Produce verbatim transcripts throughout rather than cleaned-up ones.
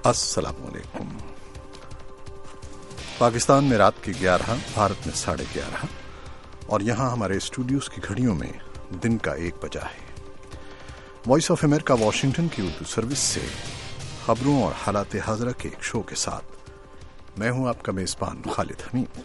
अस्सलाम वालेकुम। पाकिस्तान में रात के ग्यारह, भारत में साढ़े ग्यारह और यहाँ हमारे स्टूडियोज की घड़ियों में दिन का एक बजा है। वॉइस ऑफ अमेरिका वाशिंगटन की उर्दू सर्विस से खबरों और हालात हाज़रा के एक शो के साथ मैं हूँ आपका मेज़बान खालिद हमीद।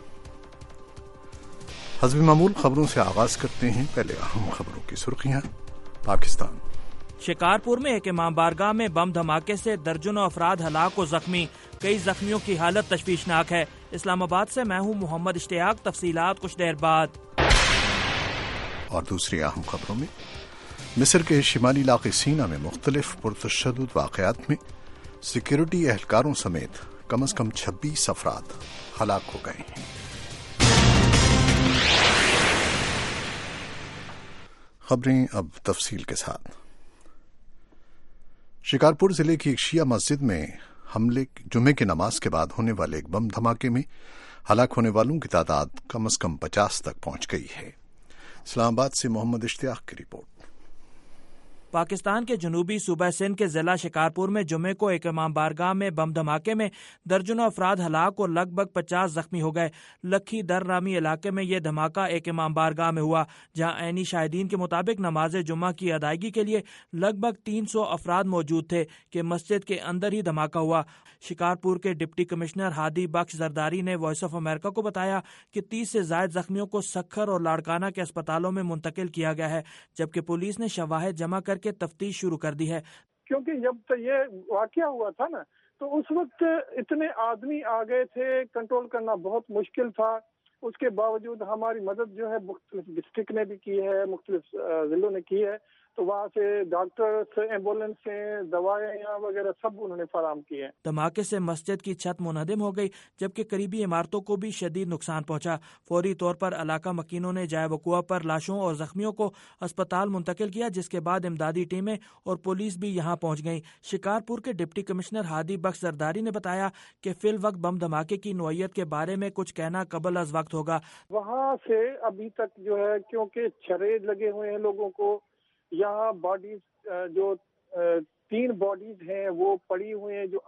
हज़ब मामूल खबरों से आगाज करते हैं। पहले अहम खबरों की सुर्खियां। पाकिस्तान शिकारपुर में एक इमाम बारगाह में बम धमाके से दर्जनों अफराद हलाक व जख्मी, कई जख्मियों की हालत तशवीशनाक है। इस्लामाबाद से मैं हूँ मोहम्मद इश्तियाक, तफसीलात कुछ देर बाद। और दूसरी अहम खबरों में मिस्र के शिमाली इलाके सीना में मुख्तलिफ पुरतशद्दुद वाक़यात में सिक्योरिटी एहलकारों समेत कम अज कम छब्बीस अफराद हलाक हो गए हैं। खबरें अब तफसील के साथ। शिकारपुर जिले की एक शिया मस्जिद में हमले जुमे की नमाज के बाद होने वाले एक बम धमाके में हलाक होने वालों की तादाद कम अज कम पचास तक पहुंच गई है। इस्लामाबाद से मोहम्मद इश्तियाक की रिपोर्ट। पाकिस्तान के जनूबी सूबा सिंध के जिला शिकारपुर में जुमे को एक इमाम बारगाह में बम धमाके में दर्जनों अफराद हलाक और लगभग पचास जख्मी हो गए। लखी दर नामी इलाके में यह धमाका एक इमाम बारगाह में हुआ, जहां ऐनी शाहिदीन के मुताबिक नमाज जुमा की अदायगी के लिए लगभग तीन सौ अफराद मौजूद थे कि मस्जिद के अंदर ही धमाका हुआ। शिकारपुर के डिप्टी कमिश्नर हादी बख्श जरदारी ने वॉइस ऑफ अमेरिका को बताया कि तीस से ज्यादा जख्मियों को सखर और लाड़काना के अस्पतालों में मुंतकिल किया गया है, जबकि पुलिस ने शवाहिद जमा करके तफ्तीश शुरू कर दी है। क्योंकि जब तो ये वाकया हुआ था ना, तो उस वक्त इतने आदमी आ गए थे, कंट्रोल करना बहुत मुश्किल था। उसके बावजूद हमारी मदद जो है मुख्तलिफ डिस्ट्रिक्ट ने भी की है, मुख्तलिफ जिलों ने की है, तो वहाँ से डॉक्टर्स, एम्बुलेंस से दवाएं वगैरह सब उन्होंने फराम की है। धमाके से मस्जिद की छत मुनहदिम हो गई, जबकि करीबी इमारतों को भी शदीद नुकसान पहुंचा। फौरी तौर पर इलाका मकीनों ने जाए वकुआ पर लाशों और जख्मियों को अस्पताल मुंतकिल किया, जिसके बाद इमदादी टीमें और पुलिस भी यहाँ पहुंच गई। शिकारपुर के डिप्टी कमिश्नर हादी बख्श जरदारी ने बताया कि फिल वक्त बम धमाके की नौइयत के बारे में कुछ कहना कबल अज वक्त होगा। वहाँ से अभी तक जो है, क्योंकि छर्रे लगे हुए हैं लोगों को, यहाँ बॉडीज जो तीन बॉडीज हैं वो पड़ी हुई हैं जो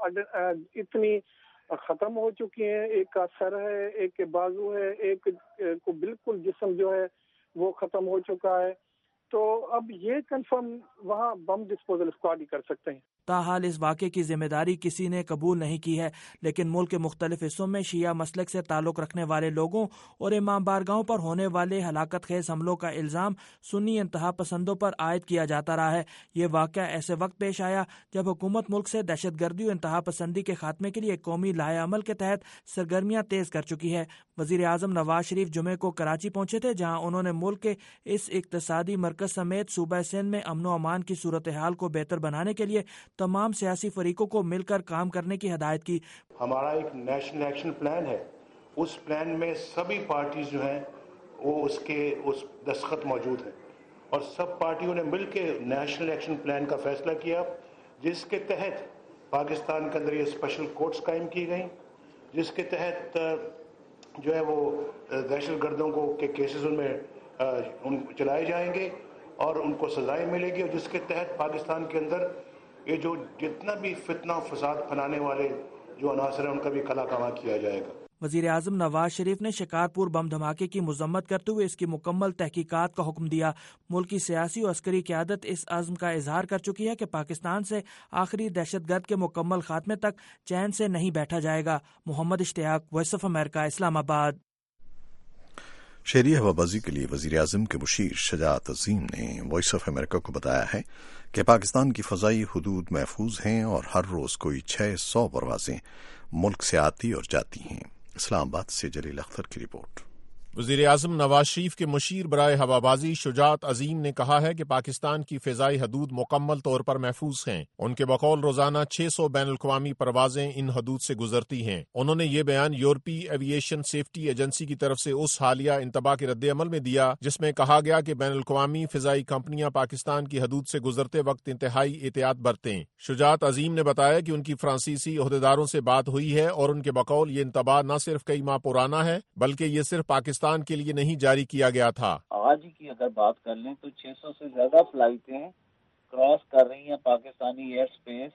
इतनी खत्म हो चुकी हैं। एक का सर है, एक के बाजू है, एक को बिल्कुल जिस्म जो है वो खत्म हो चुका है। तो अब ये कंफर्म वहाँ बम डिस्पोजल स्क्वाड ही कर सकते हैं। ताहाल इस वाक़े की जिम्मेदारी किसी ने कबूल नहीं की है, लेकिन मुल्क के मुख्तलिफ हिस्सों में शिया मसलक से ताल्लुक़ रखने वाले लोगों और इमाम बारगाहों पर होने वाले हलाकत खेज हमलों का इल्ज़ाम सुन्नी इंतहा पसंदों पर आयद किया जाता रहा है। ये वाक़या ऐसे वक्त पेश आया जब हुकूमत मुल्क से दहशत गर्दी और इंतहा पसंदी के खात्मे के लिए कौमी लाए अमल के तहत सरगर्मियाँ तेज़ कर चुकी है। वज़ीर आज़म नवाज शरीफ जुमे को कराची पहुंचे थे, जहाँ उन्होंने मुल्क के इस इक़्तिसादी मरकज़ समेत सूबा सिंध में अमन अमान की सूरत हाल को बेहतर बनाने के लिए तमाम सियासी फरीकों को मिलकर काम करने की हिदायत की। हमारा एक नेशनल एक्शन प्लान है, उस प्लान में सभी पार्टीज जो हैं वो उसके उस दस्तखत मौजूद हैं और सब पार्टियों ने मिलकर नेशनल एक्शन प्लान का फैसला किया, जिसके तहत पाकिस्तान के अंदर ये स्पेशल कोर्ट्स कायम की गई, जिसके तहत जो है वो दहशत गर्दों को के केसेस उनमें उन चलाए जाएंगे और उनको सजाएं मिलेगी, और जिसके तहत पाकिस्तान के अंदर ये जो जितना भी फितना फसाद फैलाने वाले जो अनासर हैं उनका भी कला कमा किया जाएगा। वज़ीर आज़म नवाज शरीफ ने शिकारपुर बम धमाके की मजम्मत करते हुए इसकी मुकम्मल तहकीकात का हुक्म दिया। मुल्क की सियासी और अस्करी क़यादत इस अज़्म का इजहार कर चुकी है कि पाकिस्तान से आखिरी दहशतगर्द के मुकम्मल खात्मे तक चैन से नहीं बैठा जाएगा। Mohammad Ishtiaq, voice of America, Islamabad. शहरी हवाबाजी के लिए वज़ीर आज़म के मुशीर शजाअत अज़ीम ने वॉइस ऑफ अमेरिका को बताया है कि पाकिस्तान की फ़ज़ाई हुदूद महफूज हैं और हर रोज़ कोई छह सौ परवाज़ें मुल्क से आती और जाती हैं। इस्लामाबाद से जलील अख्तर की रिपोर्ट। वज़ीर आज़म नवाज शरीफ के मुशीर बराए हवाबाजी शुजात अजीम ने कहा है कि पाकिस्तान की फ़िज़ाई हदूद मुकम्मल तौर पर महफूज हैं। उनके बकौल रोजाना छह सौ बैन अल-अक़वामी परवाजें इन हदूद से गुजरती हैं। उन्होंने ये बयान यूरोपीय एविएशन सेफ्टी एजेंसी की तरफ से उस हालिया इंतबा के रद्द अमल में दिया जिसमें कहा गया कि बैन अल-अक़वामी फ़िज़ाई कंपनियां पाकिस्तान की हदूद से गुजरते वक्त इंतहाई एहतियात बरतें। शुजात अजीम ने बताया कि उनकी फ्रांसीसी ओहदेदारों से बात हुई है और उनके बकौल ये इंतबा न सिर्फ कई माह पुराना है बल्कि ये सिर्फ पाकिस्तान के लिए नहीं जारी किया गया था। आज की अगर बात कर लें तो छह सौ से ज्यादा फ्लाइटें क्रॉस कर रही हैं Pakistani airspace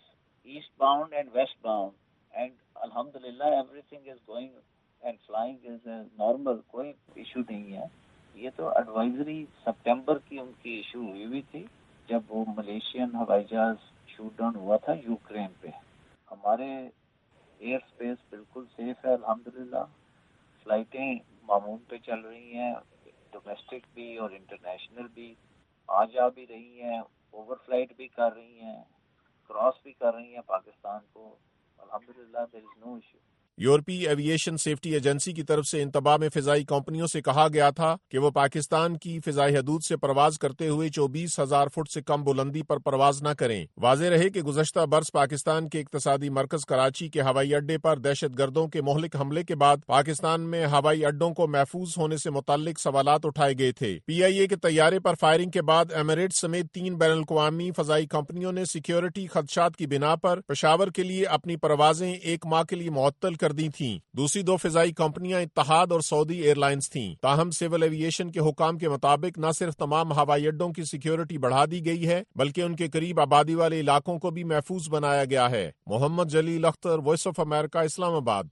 east bound and west bound, and alhamdulillah everything is going and flying is uh, normal, کوئی ایشو نہیں ہے. یہ تو ایڈوائزری سپٹمبر کی ان کی ایشو ہوئی ہوئی تھی جب وہ ملیشین ہوائی جہاز شوٹ ڈاؤن ہوا تھا یوکرین پہ. ہمارے ایئر اسپیس بالکل سیف ہے الحمدللہ. فلائٹیں معمول پہ چل رہی ہیں, ڈومیسٹک بھی اور انٹرنیشنل بھی, آ جا بھی رہی ہیں, اوور فلائٹ بھی کر رہی ہیں, کراس بھی کر رہی ہیں پاکستان کو. الحمدللہ there is no issue. یورپی ایویشن سیفٹی ایجنسی کی طرف سے انتباہ میں فضائی کمپنیوں سے کہا گیا تھا کہ وہ پاکستان کی فضائی حدود سے پرواز کرتے ہوئے چوبیس ہزار فٹ سے کم بلندی پر پرواز نہ کریں. واضح رہے کہ گزشتہ برس پاکستان کے اقتصادی مرکز کراچی کے ہوائی اڈے پر دہشت گردوں کے مہلک حملے کے بعد پاکستان میں ہوائی اڈوں کو محفوظ ہونے سے متعلق سوالات اٹھائے گئے تھے. پی آئی اے کے طیارے پر فائرنگ کے بعد ایمریٹس سمیت تین بین الاقوامی فضائی کمپنیوں نے سیکیورٹی خدشات کی بنا پر پشاور کے لیے اپنی پروازیں ایک ماہ کے لیے معطل کر دی تھیں. دوسری دو فضائی کمپنیاں اتحاد اور سعودی ایئر لائنز تھیں. تاہم سول ایویشن کے حکام کے مطابق نہ صرف تمام ہوائی اڈوں کی سیکیورٹی بڑھا دی گئی ہے بلکہ ان کے قریب آبادی والے علاقوں کو بھی محفوظ بنایا گیا ہے. Muhammad Jalil Akhtar, voice of America, Islamabad.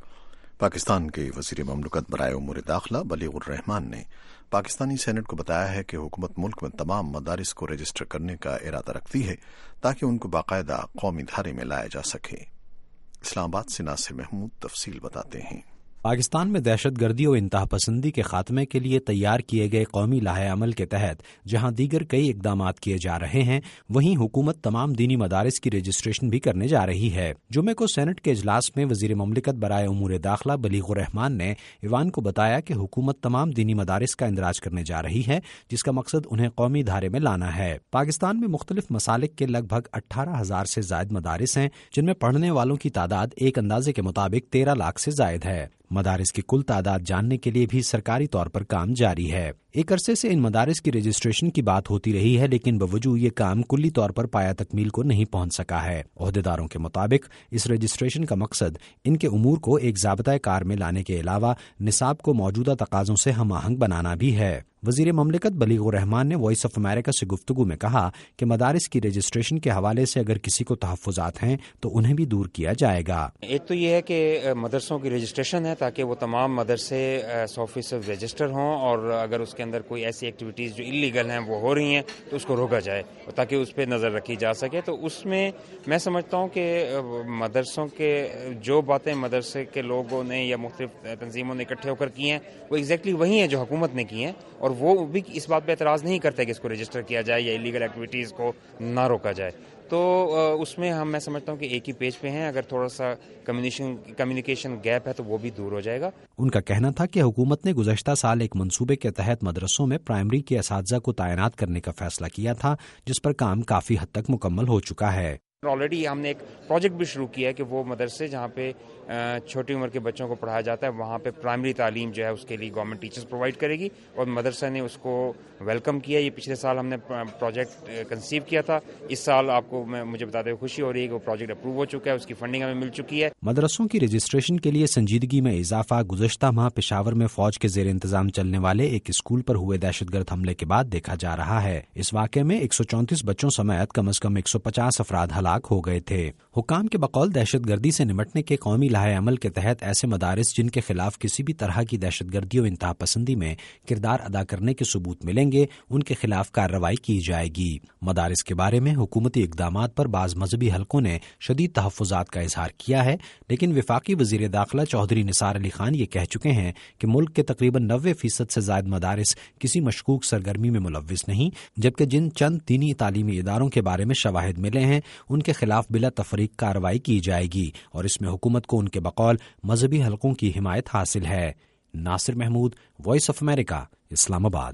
Pakistan کے وزیر مملکت برائے امور داخلہ بلیغ الرحمان نے پاکستانی سینٹ کو بتایا ہے کہ حکومت ملک میں تمام مدارس کو رجسٹر کرنے کا ارادہ رکھتی ہے تاکہ ان کو باقاعدہ قومی دھارے میں لایا جا سکے. اسلام آباد سے ناصر محمود تفصیل بتاتے ہیں. پاکستان میں دہشت گردی و انتہا پسندی کے خاتمے کے لیے تیار کیے گئے قومی لائحہ عمل کے تحت جہاں دیگر کئی اقدامات کیے جا رہے ہیں وہیں حکومت تمام دینی مدارس کی رجسٹریشن بھی کرنے جا رہی ہے. جمعے کو سینٹ کے اجلاس میں وزیر مملکت برائے امور داخلہ بلیغ الرحمان نے ایوان کو بتایا کہ حکومت تمام دینی مدارس کا اندراج کرنے جا رہی ہے جس کا مقصد انہیں قومی دھارے میں لانا ہے. پاکستان میں مختلف مسالک کے لگ بھگ اٹھارہ ہزار سے زائد مدارس ہیں جن میں پڑھنے والوں کی تعداد ایک اندازے کے مطابق تیرہ لاکھ سے زائد ہے. مدارس کی کل تعداد جاننے کے لیے بھی سرکاری طور پر کام جاری ہے. ایک عرصے سے ان مدارس کی رجسٹریشن کی بات ہوتی رہی ہے لیکن باوجود یہ کام کلی طور پر پایا تکمیل کو نہیں پہنچ سکا ہے. عہدیداروں کے مطابق اس رجسٹریشن کا مقصد ان کے امور کو ایک ضابطۂ کار میں لانے کے علاوہ نصاب کو موجودہ تقاضوں سے ہم آہنگ بنانا بھی ہے. وزیر مملکت بلیغ الرحمان نے وائس آف امریکہ سے گفتگو میں کہا کہ مدارس کی رجسٹریشن کے حوالے سے اگر کسی کو تحفظات ہیں تو انہیں بھی دور کیا جائے گا. ایک تو یہ ہے کہ مدرسوں کی رجسٹریشن ہے تاکہ وہ تمام مدرسے سو فیصد رجسٹر ہوں اور اگر اس کے اندر کوئی ایسی ایکٹیویٹیز جو انلیگل ہیں وہ ہو رہی ہیں تو اس کو روکا جائے تاکہ اس پہ نظر رکھی جا سکے. تو اس میں میں سمجھتا ہوں کہ مدرسوں کے جو باتیں مدرسے کے لوگوں نے یا مختلف تنظیموں نے اکٹھے ہو کر کی ہیں وہ ایگزیکٹلی وہی ہیں جو حکومت نے کی ہیں اور وہ بھی اس بات پہ اعتراض نہیں کرتے کہ اس کو رجسٹر کیا جائے یا انلیگل ایکٹیویٹیز کو نہ روکا جائے. تو اس میں ہم میں سمجھتا ہوں کہ ایک ہی پیج پہ ہیں. اگر تھوڑا سا کمیونیکیشن کمیونیکیشن گیپ ہے تو وہ بھی دور ہو جائے گا. ان کا کہنا تھا کہ حکومت نے گزشتہ سال ایک منصوبے کے تحت مدرسوں میں پرائمری کے اساتذہ کو تعینات کرنے کا فیصلہ کیا تھا جس پر کام کافی حد تک مکمل ہو چکا ہے. آلریڈی ہم نے ایک پروجیکٹ بھی شروع کیا ہے کہ وہ مدرسے جہاں پہ چھوٹی عمر کے بچوں کو پڑھایا جاتا ہے وہاں پہ پرائمری تعلیم جو ہے اس کے لیے گورنمنٹ ٹیچرز پرووائڈ کرے گی اور مدرسہ نے اس کو ویلکم کیا. یہ پچھلے سال ہم نے پروجیکٹ کنسیو کیا تھا. اس سال آپ کو میں مجھے بتاتے ہوئے خوشی ہو رہی ہے کہ وہ پروجیکٹ اپروو ہو چکا ہے, اس کی فنڈنگ ہمیں مل چکی ہے. مدرسوں کی رجسٹریشن کے لیے سنجیدگی میں اضافہ گزشتہ ماہ پشاور میں فوج کے زیر انتظام چلنے والے ایک اسکول پر ہوئے دہشت گرد حملے کے بعد دیکھا جا رہا ہے. اس واقعے میں ایک سو چونتیس بچوں سمیت کم از کم ایک سو پچاس افراد ہلاک ہو گئے تھے. حکام کے بقول دہشت گردی سے نمٹنے کے قومی لائحہ عمل کے تحت ایسے مدارس جن کے خلاف کسی بھی طرح کی دہشت گردی و انتہا پسندی میں کردار ادا کرنے کے ثبوت ملیں گے ان کے خلاف کارروائی کی جائے گی. مدارس کے بارے میں حکومتی اقدامات پر بعض مذہبی حلقوں نے شدید تحفظات کا اظہار کیا ہے لیکن وفاقی وزیر داخلہ چودھری نثار علی خان یہ کہہ چکے ہیں کہ ملک کے تقریباً نوے فیصد سے زائد مدارس کسی مشکوک سرگرمی میں ملوث نہیں جبکہ جن چند دینی تعلیمی اداروں کے بارے میں شواہد ملے ہیں ان کے خلاف بلا تفریق کارروائی کی جائے گی اور اس میں حکومت کو ان کے بقول مذہبی حلقوں کی حمایت حاصل ہے. Nasir Mahmood, voice of America, Islamabad.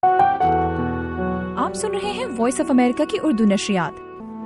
آپ سن رہے ہیں وائس آف امریکہ کی اردو نشریات.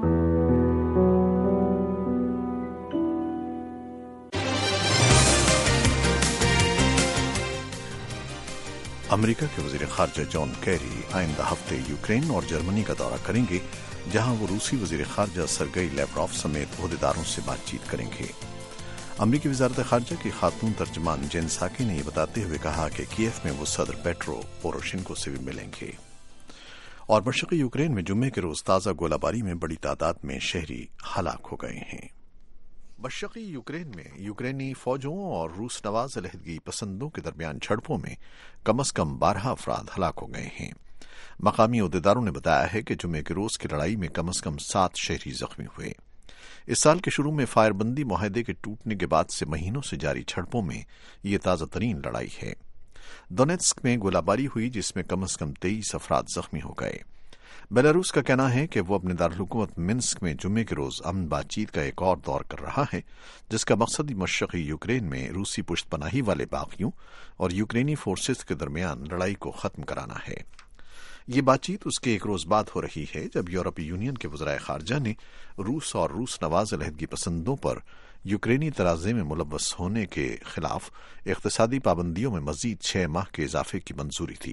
امریکہ کے وزیر خارجہ جان کیری آئندہ ہفتے یوکرین اور جرمنی کا دورہ کریں گے جہاں وہ روسی وزیر خارجہ سرگئی لیوروف سمیت عہدیداروں سے بات چیت کریں گے. امریکی وزارت خارجہ کی خاتون ترجمان جین ساکی نے یہ بتاتے ہوئے کہا کہ کیف میں وہ صدر پیٹرو پوروشینکو سے بھی ملیں گے. اور مشرقی یوکرین میں جمعے کے روز تازہ گولہ باری میں بڑی تعداد میں شہری ہلاک ہو گئے ہیں۔ مشرقی یوکرین میں یوکرینی فوجوں اور روس نواز علیحدگی پسندوں کے درمیان جھڑپوں میں کم از کم بارہ افراد ہلاک ہو گئے ہیں۔ مقامی عہدیداروں نے بتایا ہے کہ جمعے کے روز کی لڑائی میں کم از کم سات شہری زخمی ہوئے۔ اس سال کے شروع میں فائر بندی معاہدے کے ٹوٹنے کے بعد سے مہینوں سے جاری جھڑپوں میں یہ تازہ ترین لڑائی ہے۔ دونیٹسک میں گولہ باری ہوئی جس میں کم از کم تیئیس افراد زخمی ہو گئے۔ بیلاروس کا کہنا ہے کہ وہ اپنے دارالحکومت منسک میں جمعے کے روز امن بات چیت کا ایک اور دور کر رہا ہے، جس کا مقصد مشرقی یوکرین میں روسی پشت پناہی والے باغیوں اور یوکرینی فورسز کے درمیان لڑائی کو ختم کرانا ہے۔ یہ بات چیت اس کے ایک روز بعد ہو رہی ہے جب یورپی یونین کے وزرائے خارجہ نے روس اور روس نواز علیحدگی پسندوں پر یوکرینی تنازع میں ملوث ہونے کے خلاف اقتصادی پابندیوں میں مزید چھ ماہ کے اضافے کی منظوری تھی۔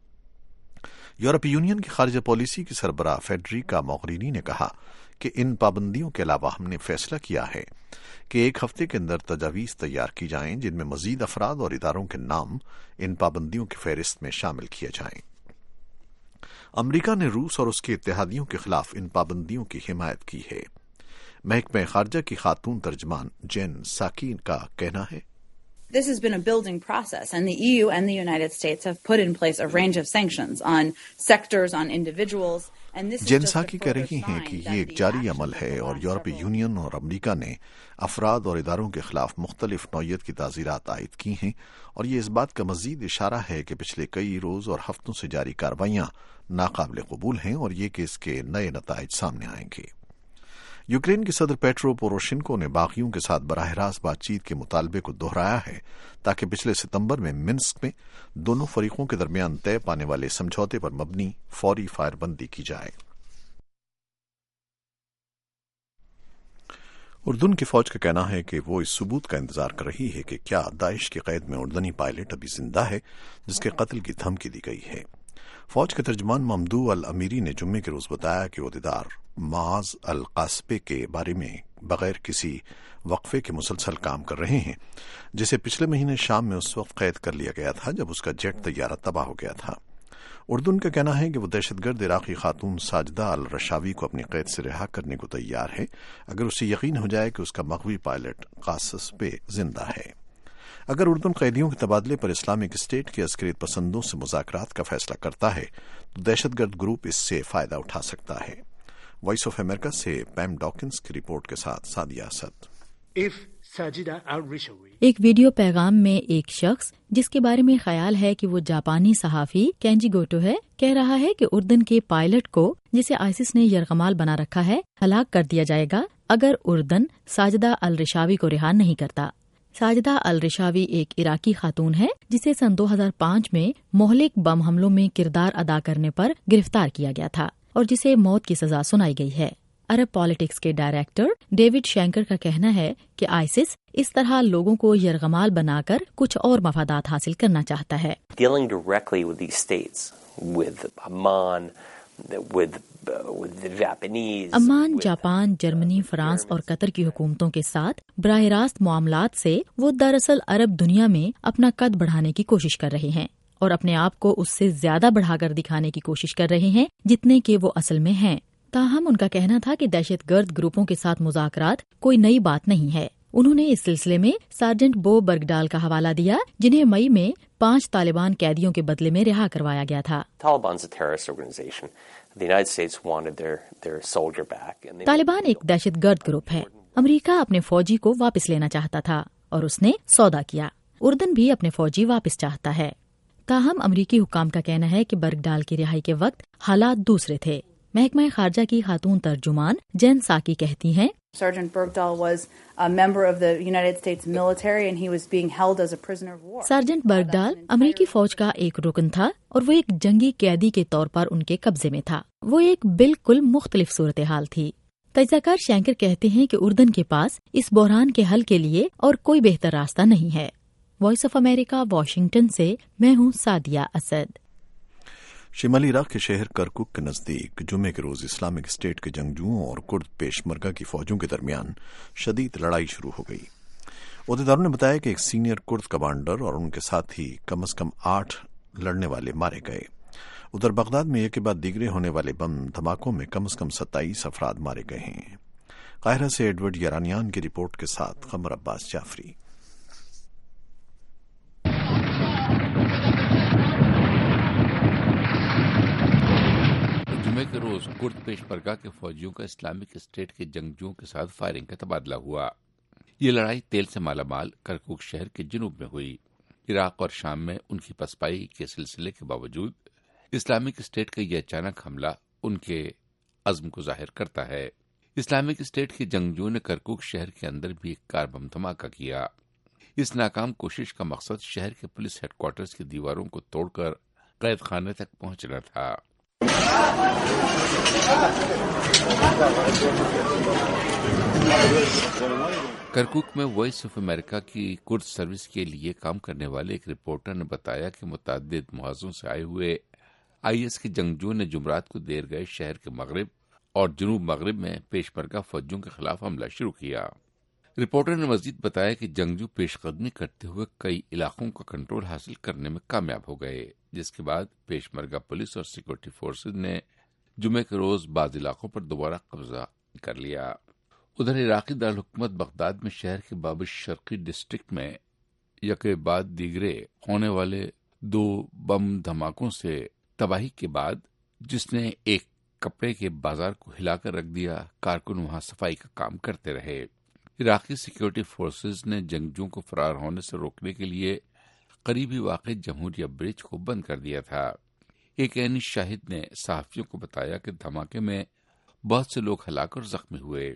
یورپی یونین کی خارجہ پالیسی کی سربراہ فیڈریکا موغرینی نے کہا کہ ان پابندیوں کے علاوہ ہم نے فیصلہ کیا ہے کہ ایک ہفتے کے اندر تجاویز تیار کی جائیں جن میں مزید افراد اور اداروں کے نام ان پابندیوں کی فہرست میں شامل کیے جائیں۔ امریکہ نے روس اور اس کے اتحادیوں کے خلاف ان پابندیوں کی حمایت کی ہے۔ محکمہ خارجہ کی خاتون ترجمان جین ساکی کا کہنا ہے This has been a building process, and the E U and the United States have put in place a range of sanctions on sectors, on individuals, and this is Jain just a ساکی کہہ further رہی ہیں sign کہ that یہ ایک the جاری actions عمل ہے of اور on یورپی several یونین اور امریکہ نے افراد اور اداروں کے خلاف مختلف نوعیت کی تعزیرات عائد کی ہیں، اور یہ اس بات کا مزید اشارہ ہے کہ پچھلے کئی روز اور ہفتوں سے جاری کارروائیاں ناقابل قبول ہیں اور یہ کہ اس کے نئے نتائج سامنے آئیں گے۔ یوکرین کے صدر پیٹرو پوروشینکو نے باغیوں کے ساتھ براہ راست بات چیت کے مطالبے کو دہرایا ہے تاکہ پچھلے ستمبر میں منسک میں دونوں فریقوں کے درمیان طے پانے والے سمجھوتے پر مبنی فوری فائر بندی کی جائے۔ اردن کی فوج کا کہنا ہے کہ وہ اس ثبوت کا انتظار کر رہی ہے کہ کیا داعش کی قید میں اردنی پائلٹ ابھی زندہ ہے جس کے قتل کی دھمکی دی گئی ہے۔ فوج کے ترجمان ممدو الامیری نے جمعے کے روز بتایا کہ عہدیدار معاذ القاسبے کے بارے میں بغیر کسی وقفے کے مسلسل کام کر رہے ہیں، جسے پچھلے مہینے شام میں اس وقت قید کر لیا گیا تھا جب اس کا جیٹ طیارہ تباہ ہو گیا تھا۔ اردن کا کہنا ہے کہ وہ دہشت گرد عراقی خاتون ساجدہ الرشاوی کو اپنی قید سے رہا کرنے کو تیار ہے اگر اسے یقین ہو جائے کہ اس کا مغوی پائلٹ قاسبے زندہ ہے۔ اگر اردن قیدیوں کے تبادلے پر اسلامک اسٹیٹ کے عسکریت پسندوں سے مذاکرات کا فیصلہ کرتا ہے تو دہشت گرد گروپ اس سے فائدہ اٹھا سکتا ہے۔ وائس آف امریکہ سے پیم ڈاکنز کی رپورٹ کے ساتھ سعدیہ اسد۔ ایک ویڈیو پیغام میں ایک شخص جس کے بارے میں خیال ہے کہ وہ جاپانی صحافی کینجی گوٹو ہے، کہہ رہا ہے کہ اردن کے پائلٹ کو جسے آئسس نے یرغمال بنا رکھا ہے ہلاک کر دیا جائے گا اگر اردن ساجدہ الرشاوی کو رہا نہیں کرتا۔ ساجدہ الرشاوی ایک عراقی خاتون ہے جسے سن دو ہزار پانچ میں مہلک بم حملوں میں کردار ادا کرنے پر گرفتار کیا گیا تھا اور جسے موت کی سزا سنائی گئی ہے۔ عرب پالیٹکس کے ڈائریکٹر ڈیوڈ شینکر کا کہنا ہے کہ آئسس اس طرح لوگوں کو یرغمال بنا کر کچھ اور مفادات حاصل کرنا چاہتا ہے۔ Dealing directly with these states, with Amman, with Oman, Japan, Germany, France اور قطر کی حکومتوں کے ساتھ براہ راست معاملات سے وہ دراصل عرب دنیا میں اپنا قد بڑھانے کی کوشش کر رہے ہیں اور اپنے آپ کو اس سے زیادہ بڑھا کر دکھانے کی کوشش کر رہے ہیں جتنے کہ وہ اصل میں ہیں۔ تاہم ان کا کہنا تھا کہ دہشت گرد گروپوں کے ساتھ مذاکرات کوئی نئی بات نہیں ہے۔ انہوں نے اس سلسلے میں سارجنٹ بو برگڈال کا حوالہ دیا جنہیں مئی میں پانچ طالبان قیدیوں کے بدلے میں رہا کروایا گیا تھا۔ طالبان ایک دہشت گرد گروپ ہے۔ امریکہ اپنے فوجی کو واپس لینا چاہتا تھا اور اس نے سودا کیا۔ اردن بھی اپنے فوجی واپس چاہتا ہے۔ تاہم امریکی حکام کا کہنا ہے کہ برگڈال کی رہائی کے وقت حالات دوسرے تھے۔ محکمہ خارجہ کی خاتون ترجمان جین ساکی کہتی ہیں Sergeant Bergdahl was a member of the United States military and he was being held as a prisoner of war. Sergeant Bergdahl امریکی فوج کا ایک رکن تھا اور وہ ایک جنگی قیدی کے طور پر ان کے قبضے میں تھا۔ وہ ایک بالکل مختلف صورتحال تھی۔ تجزیہ کار شینکر کہتے ہیں کہ اردن کے پاس اس بحران کے حل کے لیے اور کوئی بہتر راستہ نہیں ہے۔ وائس آف امریکہ، واشنگٹن سے میں ہوں سعدیہ اسد۔ شمالی عراق کے شہر کرکک کے نزدیک جمعے کے روز اسلامک اسٹیٹ کے جنگجوؤں اور کرد پیش مرگہ کی فوجوں کے درمیان شدید لڑائی شروع ہو گئی۔ عہدیداروں نے بتایا کہ ایک سینئر کرد کمانڈر اور ان کے ساتھ ہی کم از کم آٹھ لڑنے والے مارے گئے۔ ادھر بغداد میں ایک کے بعد دیگرے ہونے والے بم دھماکوں میں کم از کم ستائیس افراد مارے گئے ہیں۔ قاہرہ سے ایڈورڈ یارانیان کی رپورٹ کے ساتھ قمر عباس جعفری۔ جمعے کے روز کرد پیش مرگہ کے فوجیوں کا اسلامک اسٹیٹ کے جنگجوؤں کے ساتھ فائرنگ کا تبادلہ ہوا۔ یہ لڑائی تیل سے مالا مال کرکوک شہر کے جنوب میں ہوئی۔ عراق اور شام میں ان کی پسپائی کے سلسلے کے باوجود اسلامک اسٹیٹ کا یہ اچانک حملہ ان کے عزم کو ظاہر کرتا ہے۔ اسلامک اسٹیٹ کے جنگجوؤں نے کرکوک شہر کے اندر بھی ایک کار بم دھماکہ کیا۔ اس ناکام کوشش کا مقصد شہر کے پولیس ہیڈ کوارٹرز کی دیواروں کو توڑ کر قید خانے تک پہنچنا تھا۔ کرکوک میں وائس آف امریکہ کی کرد سروس کے لیے کام کرنے والے ایک رپورٹر نے بتایا کہ متعدد محاذوں سے آئے ہوئے آئی ایس کے جنگجوؤں نے جمعرات کو دیر گئے شہر کے مغرب اور جنوب مغرب میں پیش مرگہ فوجیوں کے خلاف حملہ شروع کیا۔ رپورٹر نے مزید بتایا کہ جنگجو پیش قدمی کرتے ہوئے کئی علاقوں کا کنٹرول حاصل کرنے میں کامیاب ہو گئے، جس کے بعد پیش مرگہ پولیس اور سیکورٹی فورسز نے جمعے کے روز بعض علاقوں پر دوبارہ قبضہ کر لیا۔ ادھر عراقی دارالحکومت بغداد میں شہر کے باب شرقی ڈسٹرکٹ میں یکے بعد دیگرے ہونے والے دو بم دھماکوں سے تباہی کے بعد، جس نے ایک کپڑے کے بازار کو ہلا کر رکھ دیا، کارکن وہاں صفائی کا کام کرتے رہے۔ عراقی سیکورٹی فورسز نے جنگجوؤں کو فرار ہونے سے روکنے کے لیے قریبی واقع جمہوریہ برج کو بند کر دیا تھا۔ ایک عینی شاہد نے صحافیوں کو بتایا کہ دھماکے میں بہت سے لوگ ہلاک اور زخمی ہوئے۔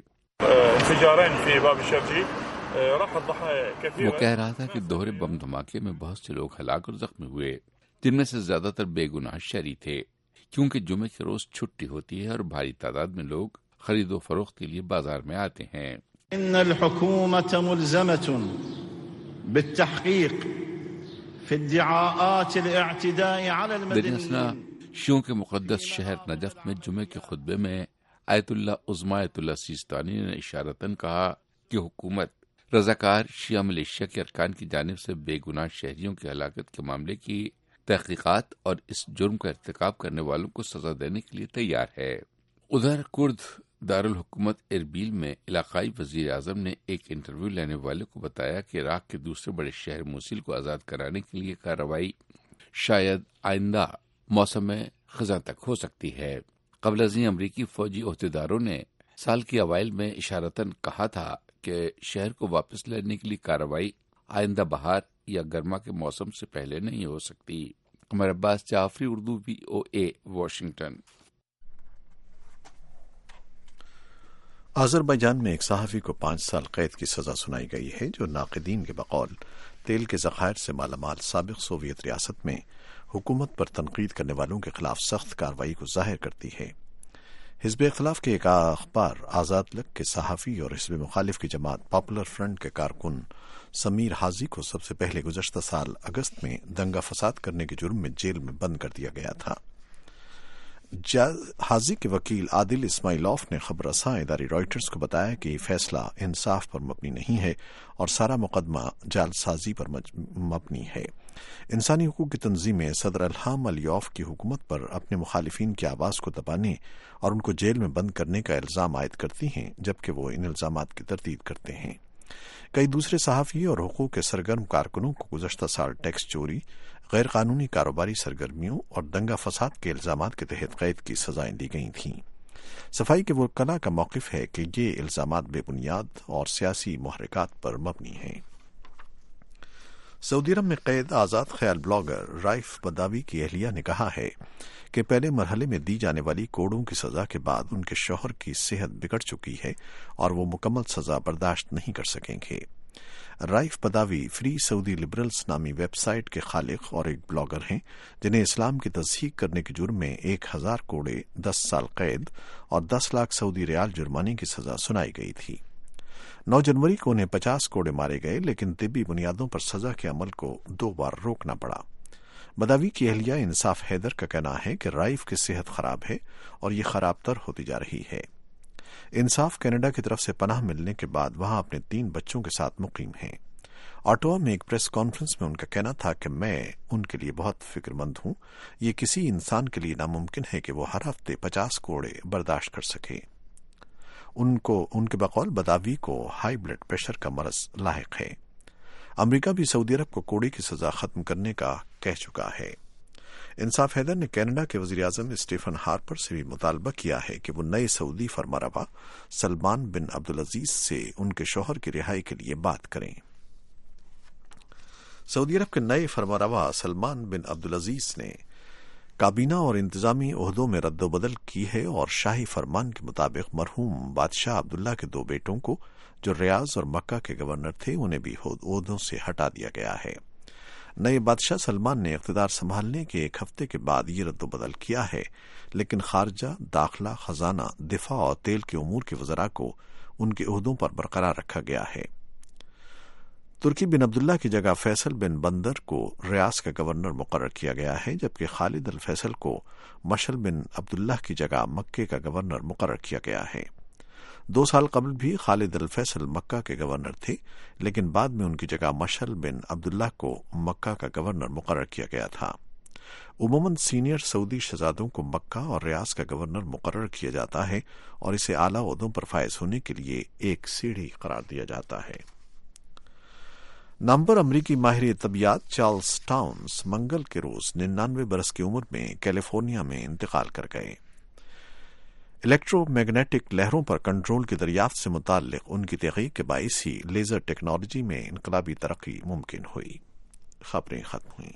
وہ کہہ رہا تھا کہ دوہرے بم دھماکے میں بہت سے لوگ ہلاک اور زخمی ہوئے، جن میں سے زیادہ تر بے گناہ شہری تھے، کیونکہ جمعے کے روز چھٹی ہوتی ہے اور بھاری تعداد میں لوگ خرید و فروخت کے لیے بازار میں آتے ہیں۔ ان الحکومت ملزمۃ بالتحقیق فی ادعاءات الاعتداء علی المدنیین۔ شیعوں کے مقدس شہر نجف میں جمعے کے خطبے میں آیت اللہ عظمی آیت اللہ سیستانی نے اشارتاً کہا کہ حکومت رضاکار شیعہ ملیشیا کے ارکان کی جانب سے بے گناہ شہریوں کی ہلاکت کے معاملے کی تحقیقات اور اس جرم کا ارتکاب کرنے والوں کو سزا دینے کے لیے تیار ہے۔ ادھر کرد دارالحکومت اربیل میں علاقائی وزیر اعظم نے ایک انٹرویو لینے والے کو بتایا کہ عراق کے دوسرے بڑے شہر موصل کو آزاد کرانے کے لیے کارروائی شاید آئندہ موسم خزاں تک ہو سکتی ہے۔ قبل ازیں امریکی فوجی عہدیداروں نے سال کے اوائل میں اشارتاً کہا تھا کہ شہر کو واپس لینے کے لیے کارروائی آئندہ بہار یا گرما کے موسم سے پہلے نہیں ہو سکتی۔ Qamar Abbas Jafri, Urdu V O A, Washington. Azerbaijan میں ایک صحافی کو پانچ سال قید کی سزا سنائی گئی ہے، جو ناقدین کے بقول تیل کے ذخائر سے مالا مال سابق سوویت ریاست میں حکومت پر تنقید کرنے والوں کے خلاف سخت کارروائی کو ظاہر کرتی ہے۔ حزب اختلاف کے ایک اخبار آزاد لگ کے صحافی اور حزب مخالف کی جماعت پاپولر فرنٹ کے کارکن سمیر حاجی کو سب سے پہلے گزشتہ سال اگست میں دنگا فساد کرنے کے جرم میں جیل میں بند کر دیا گیا تھا۔ حاجی کے وکیل عادل اسماعیلوف نے خبر رساں ادارے رائٹرز کو بتایا کہ یہ فیصلہ انصاف پر مبنی نہیں ہے اور سارا مقدمہ جعل سازی پر مبنی ہے۔ انسانی حقوق کی تنظیمیں صدر الہام علیوف کی حکومت پر اپنے مخالفین کی آواز کو دبانے اور ان کو جیل میں بند کرنے کا الزام عائد کرتی ہیں، جبکہ وہ ان الزامات کی تردید کرتے ہیں۔ کئی دوسرے صحافی اور حقوق کے سرگرم کارکنوں کو گزشتہ سال ٹیکس چوری، غیر قانونی کاروباری سرگرمیوں اور دنگا فساد کے الزامات کے تحت قید کی سزائیں دی گئی تھیں۔ صفائی کے وکلاء کا موقف ہے کہ یہ الزامات بے بنیاد اور سیاسی محرکات پر مبنی ہیں۔ سعودی عرب میں قید آزاد خیال بلاگر رائف بداوی کی اہلیہ نے کہا ہے کہ پہلے مرحلے میں دی جانے والی کوڑوں کی سزا کے بعد ان کے شوہر کی صحت بگڑ چکی ہے اور وہ مکمل سزا برداشت نہیں کر سکیں گے۔ Raif Badawi free Saudi liberals نامی ویب سائٹ کے خالق اور ایک بلاگر ہیں، جنہیں اسلام کی تصحیح کرنے کے جرم میں ایک ہزار کوڑے، دس سال قید اور دس لاکھ سعودی ریال جرمانے کی سزا سنائی گئی تھی۔ نو جنوری کو انہیں پچاس کوڑے مارے گئے، لیکن طبی بنیادوں پر سزا کے عمل کو دو بار روکنا پڑا۔ بداوی کی اہلیہ انصاف حیدر کا کہنا ہے کہ رائف کی صحت خراب ہے اور یہ خراب تر ہوتی جا رہی ہے۔ انصاف کینیڈا کی طرف سے پناہ ملنے کے بعد وہاں اپنے تین بچوں کے ساتھ مقیم ہیں۔ آٹوا میں ایک پریس کانفرنس میں ان کا کہنا تھا کہ میں ان کے لیے بہت فکر مند ہوں. یہ کسی انسان کے لیے ناممکن ہے کہ وہ ہر ہفتے پچاس کوڑے برداشت کر سکے. ان کو ان کے بقول بداوی کو ہائی بلڈ پریشر کا مرض لاحق ہے. امریکہ بھی سعودی عرب کو کوڑے کی سزا ختم کرنے کا کہہ چکا ہے. انصاف حیدر نے کینیڈا کے وزیر اعظم اسٹیفن ہارپر سے بھی مطالبہ کیا ہے کہ وہ نئے سعودی فرمانروا سلمان بن عبدالعزیز سے ان کے شوہر کی رہائی کے لیے بات کریں. سعودی عرب کے نئے فرمانروا سلمان بن عبدالعزیز نے کابینہ اور انتظامی عہدوں میں رد و بدل کی ہے اور شاہی فرمان کے مطابق مرحوم بادشاہ عبداللہ کے دو بیٹوں کو جو ریاض اور مکہ کے گورنر تھے انہیں بھی عہدوں سے ہٹا دیا گیا ہے. نئے بادشاہ سلمان نے اقتدار سنبھالنے کے ایک ہفتے کے بعد یہ رد و بدل کیا ہے، لیکن خارجہ، داخلہ، خزانہ، دفاع اور تیل کے امور کے وزراء کو ان کے عہدوں پر برقرار رکھا گیا ہے. ترکی بن عبداللہ کی جگہ فیصل بن بندر کو ریاض کا گورنر مقرر کیا گیا ہے، جبکہ خالد الفیصل کو مشل بن عبداللہ کی جگہ مکے کا گورنر مقرر کیا گیا ہے. دو سال قبل بھی خالد الفیصل مکہ کے گورنر تھے، لیکن بعد میں ان کی جگہ مشل بن عبداللہ کو مکہ کا گورنر مقرر کیا گیا تھا. عموماً سینئر سعودی شہزادوں کو مکہ اور ریاض کا گورنر مقرر کیا جاتا ہے اور اسے اعلیٰ عہدوں پر فائز ہونے کے لیے ایک سیڑھی قرار دیا جاتا ہے. نامور امریکی ماہر طبیعیات چارلز ٹاؤنز منگل کے روز ننانوے برس کی عمر میں کیلیفورنیا میں انتقال کر گئے. الیکٹرو میگنیٹک لہروں پر کنٹرول کی دریافت سے متعلق ان کی تحقیق کے باعث ہی لیزر ٹیکنالوجی میں انقلابی ترقی ممکن ہوئی. خبریں ختم ہوئیں.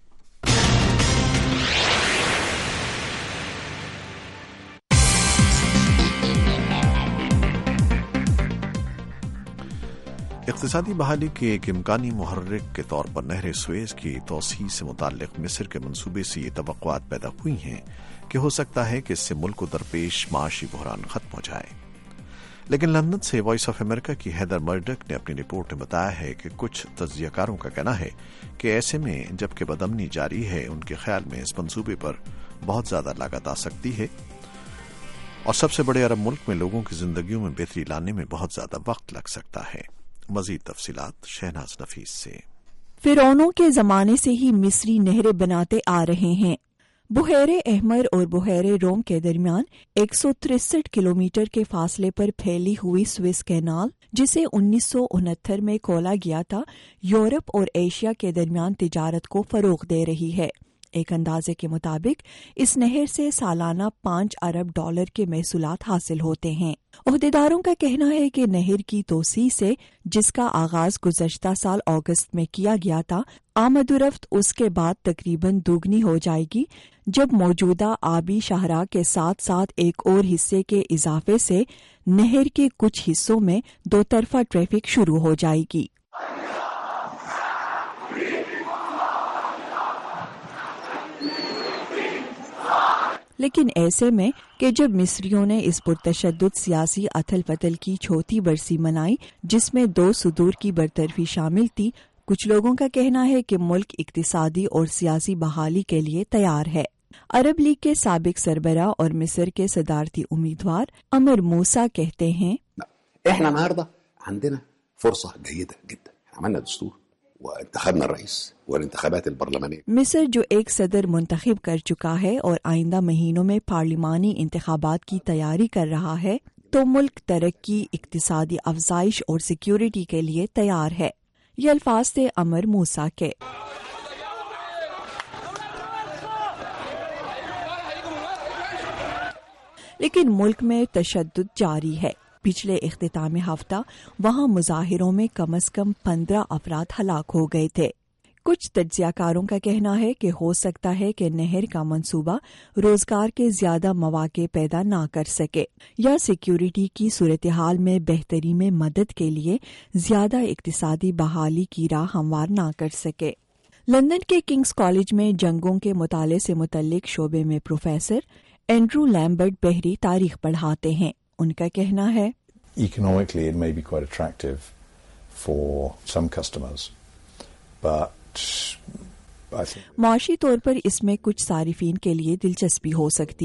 اقتصادی بحالی کے ایک امکانی محرک کے طور پر نہر سویز کی توسیع سے متعلق مصر کے منصوبے سے یہ توقعات پیدا ہوئی ہیں کہ ہو سکتا ہے کہ اس سے ملک کو درپیش معاشی بحران ختم ہو جائے. لیکن لندن سے وائس آف امریکہ کی ہیدر مرڈک نے اپنی رپورٹ میں بتایا ہے کہ کچھ تجزیہ کاروں کا کہنا ہے کہ ایسے میں جبکہ بدامنی جاری ہے، ان کے خیال میں اس منصوبے پر بہت زیادہ لاگت آ سکتی ہے اور سب سے بڑے عرب ملک میں لوگوں کی زندگیوں میں بہتری لانے میں بہت زیادہ وقت لگ سکتا ہے. مزید تفصیلات شہناز نفیس سے. فرعونوں کے زمانے سے ہی مصری نہریں بناتے آ رہے ہیں. بحیرہ احمر اور بحیرہ روم کے درمیان ایک سو تریسٹھ کلومیٹر کے فاصلے پر پھیلی ہوئی سویس کینال، جسے انیس سو انہتر میں کھولا گیا تھا، یورپ اور ایشیا کے درمیان تجارت کو فروغ دے رہی ہے. ایک اندازے کے مطابق اس نہر سے سالانہ پانچ ارب ڈالر کے محصولات حاصل ہوتے ہیں. عہدیداروں کا کہنا ہے کہ نہر کی توسیع سے، جس کا آغاز گزشتہ سال اگست میں کیا گیا تھا، آمد و رفت اس کے بعد تقریباً دوگنی ہو جائے گی، جب موجودہ آبی شاہراہ کے ساتھ ساتھ ایک اور حصے کے اضافے سے نہر کے کچھ حصوں میں دو طرفہ ٹریفک شروع ہو جائے گی. لیکن ایسے میں کہ جب مصریوں نے اس پرتشدد سیاسی اتھل پتل کی چھوٹی برسی منائی، جس میں دو صدور کی برطرفی شامل تھی، کچھ لوگوں کا کہنا ہے کہ ملک اقتصادی اور سیاسی بحالی کے لیے تیار ہے. عرب لیگ کے سابق سربراہ اور مصر کے صدارتی امیدوار عمر موسیٰ کہتے ہیں، احنا النهارده عندنا فرصة جيدة جدا، عملنا دستور وانتخبنا الرئيس والانتخابات البرلمانية. مصر جو ایک صدر منتخب کر چکا ہے اور آئندہ مہینوں میں پارلیمانی انتخابات کی تیاری کر رہا ہے، تو ملک ترقی، اقتصادی افزائش اور سیکیورٹی کے لیے تیار ہے. یہ الفاظ تھے عمر موسیٰ کے. لیکن ملک میں تشدد جاری ہے. پچھلے اختتامی ہفتہ وہاں مظاہروں میں کم از کم پندرہ افراد ہلاک ہو گئے تھے. کچھ تجزیہ کاروں کا کہنا ہے کہ ہو سکتا ہے کہ نہر کا منصوبہ روزگار کے زیادہ مواقع پیدا نہ کر سکے یا سیکیورٹی کی صورتحال میں بہتری میں مدد کے لیے زیادہ اقتصادی بحالی کی راہ ہموار نہ کر سکے. لندن کے کنگز کالج میں جنگوں کے مطالعے سے متعلق شعبے میں پروفیسر اینڈرو لیمبرٹ بحری تاریخ پڑھاتے ہیں. ان کا کہنا ہے، Economically it may be quite attractive for some customers, but I think معاشی طور پر اس میں کچھ صارفین کے لیے دلچسپی ہو سکتی ہے،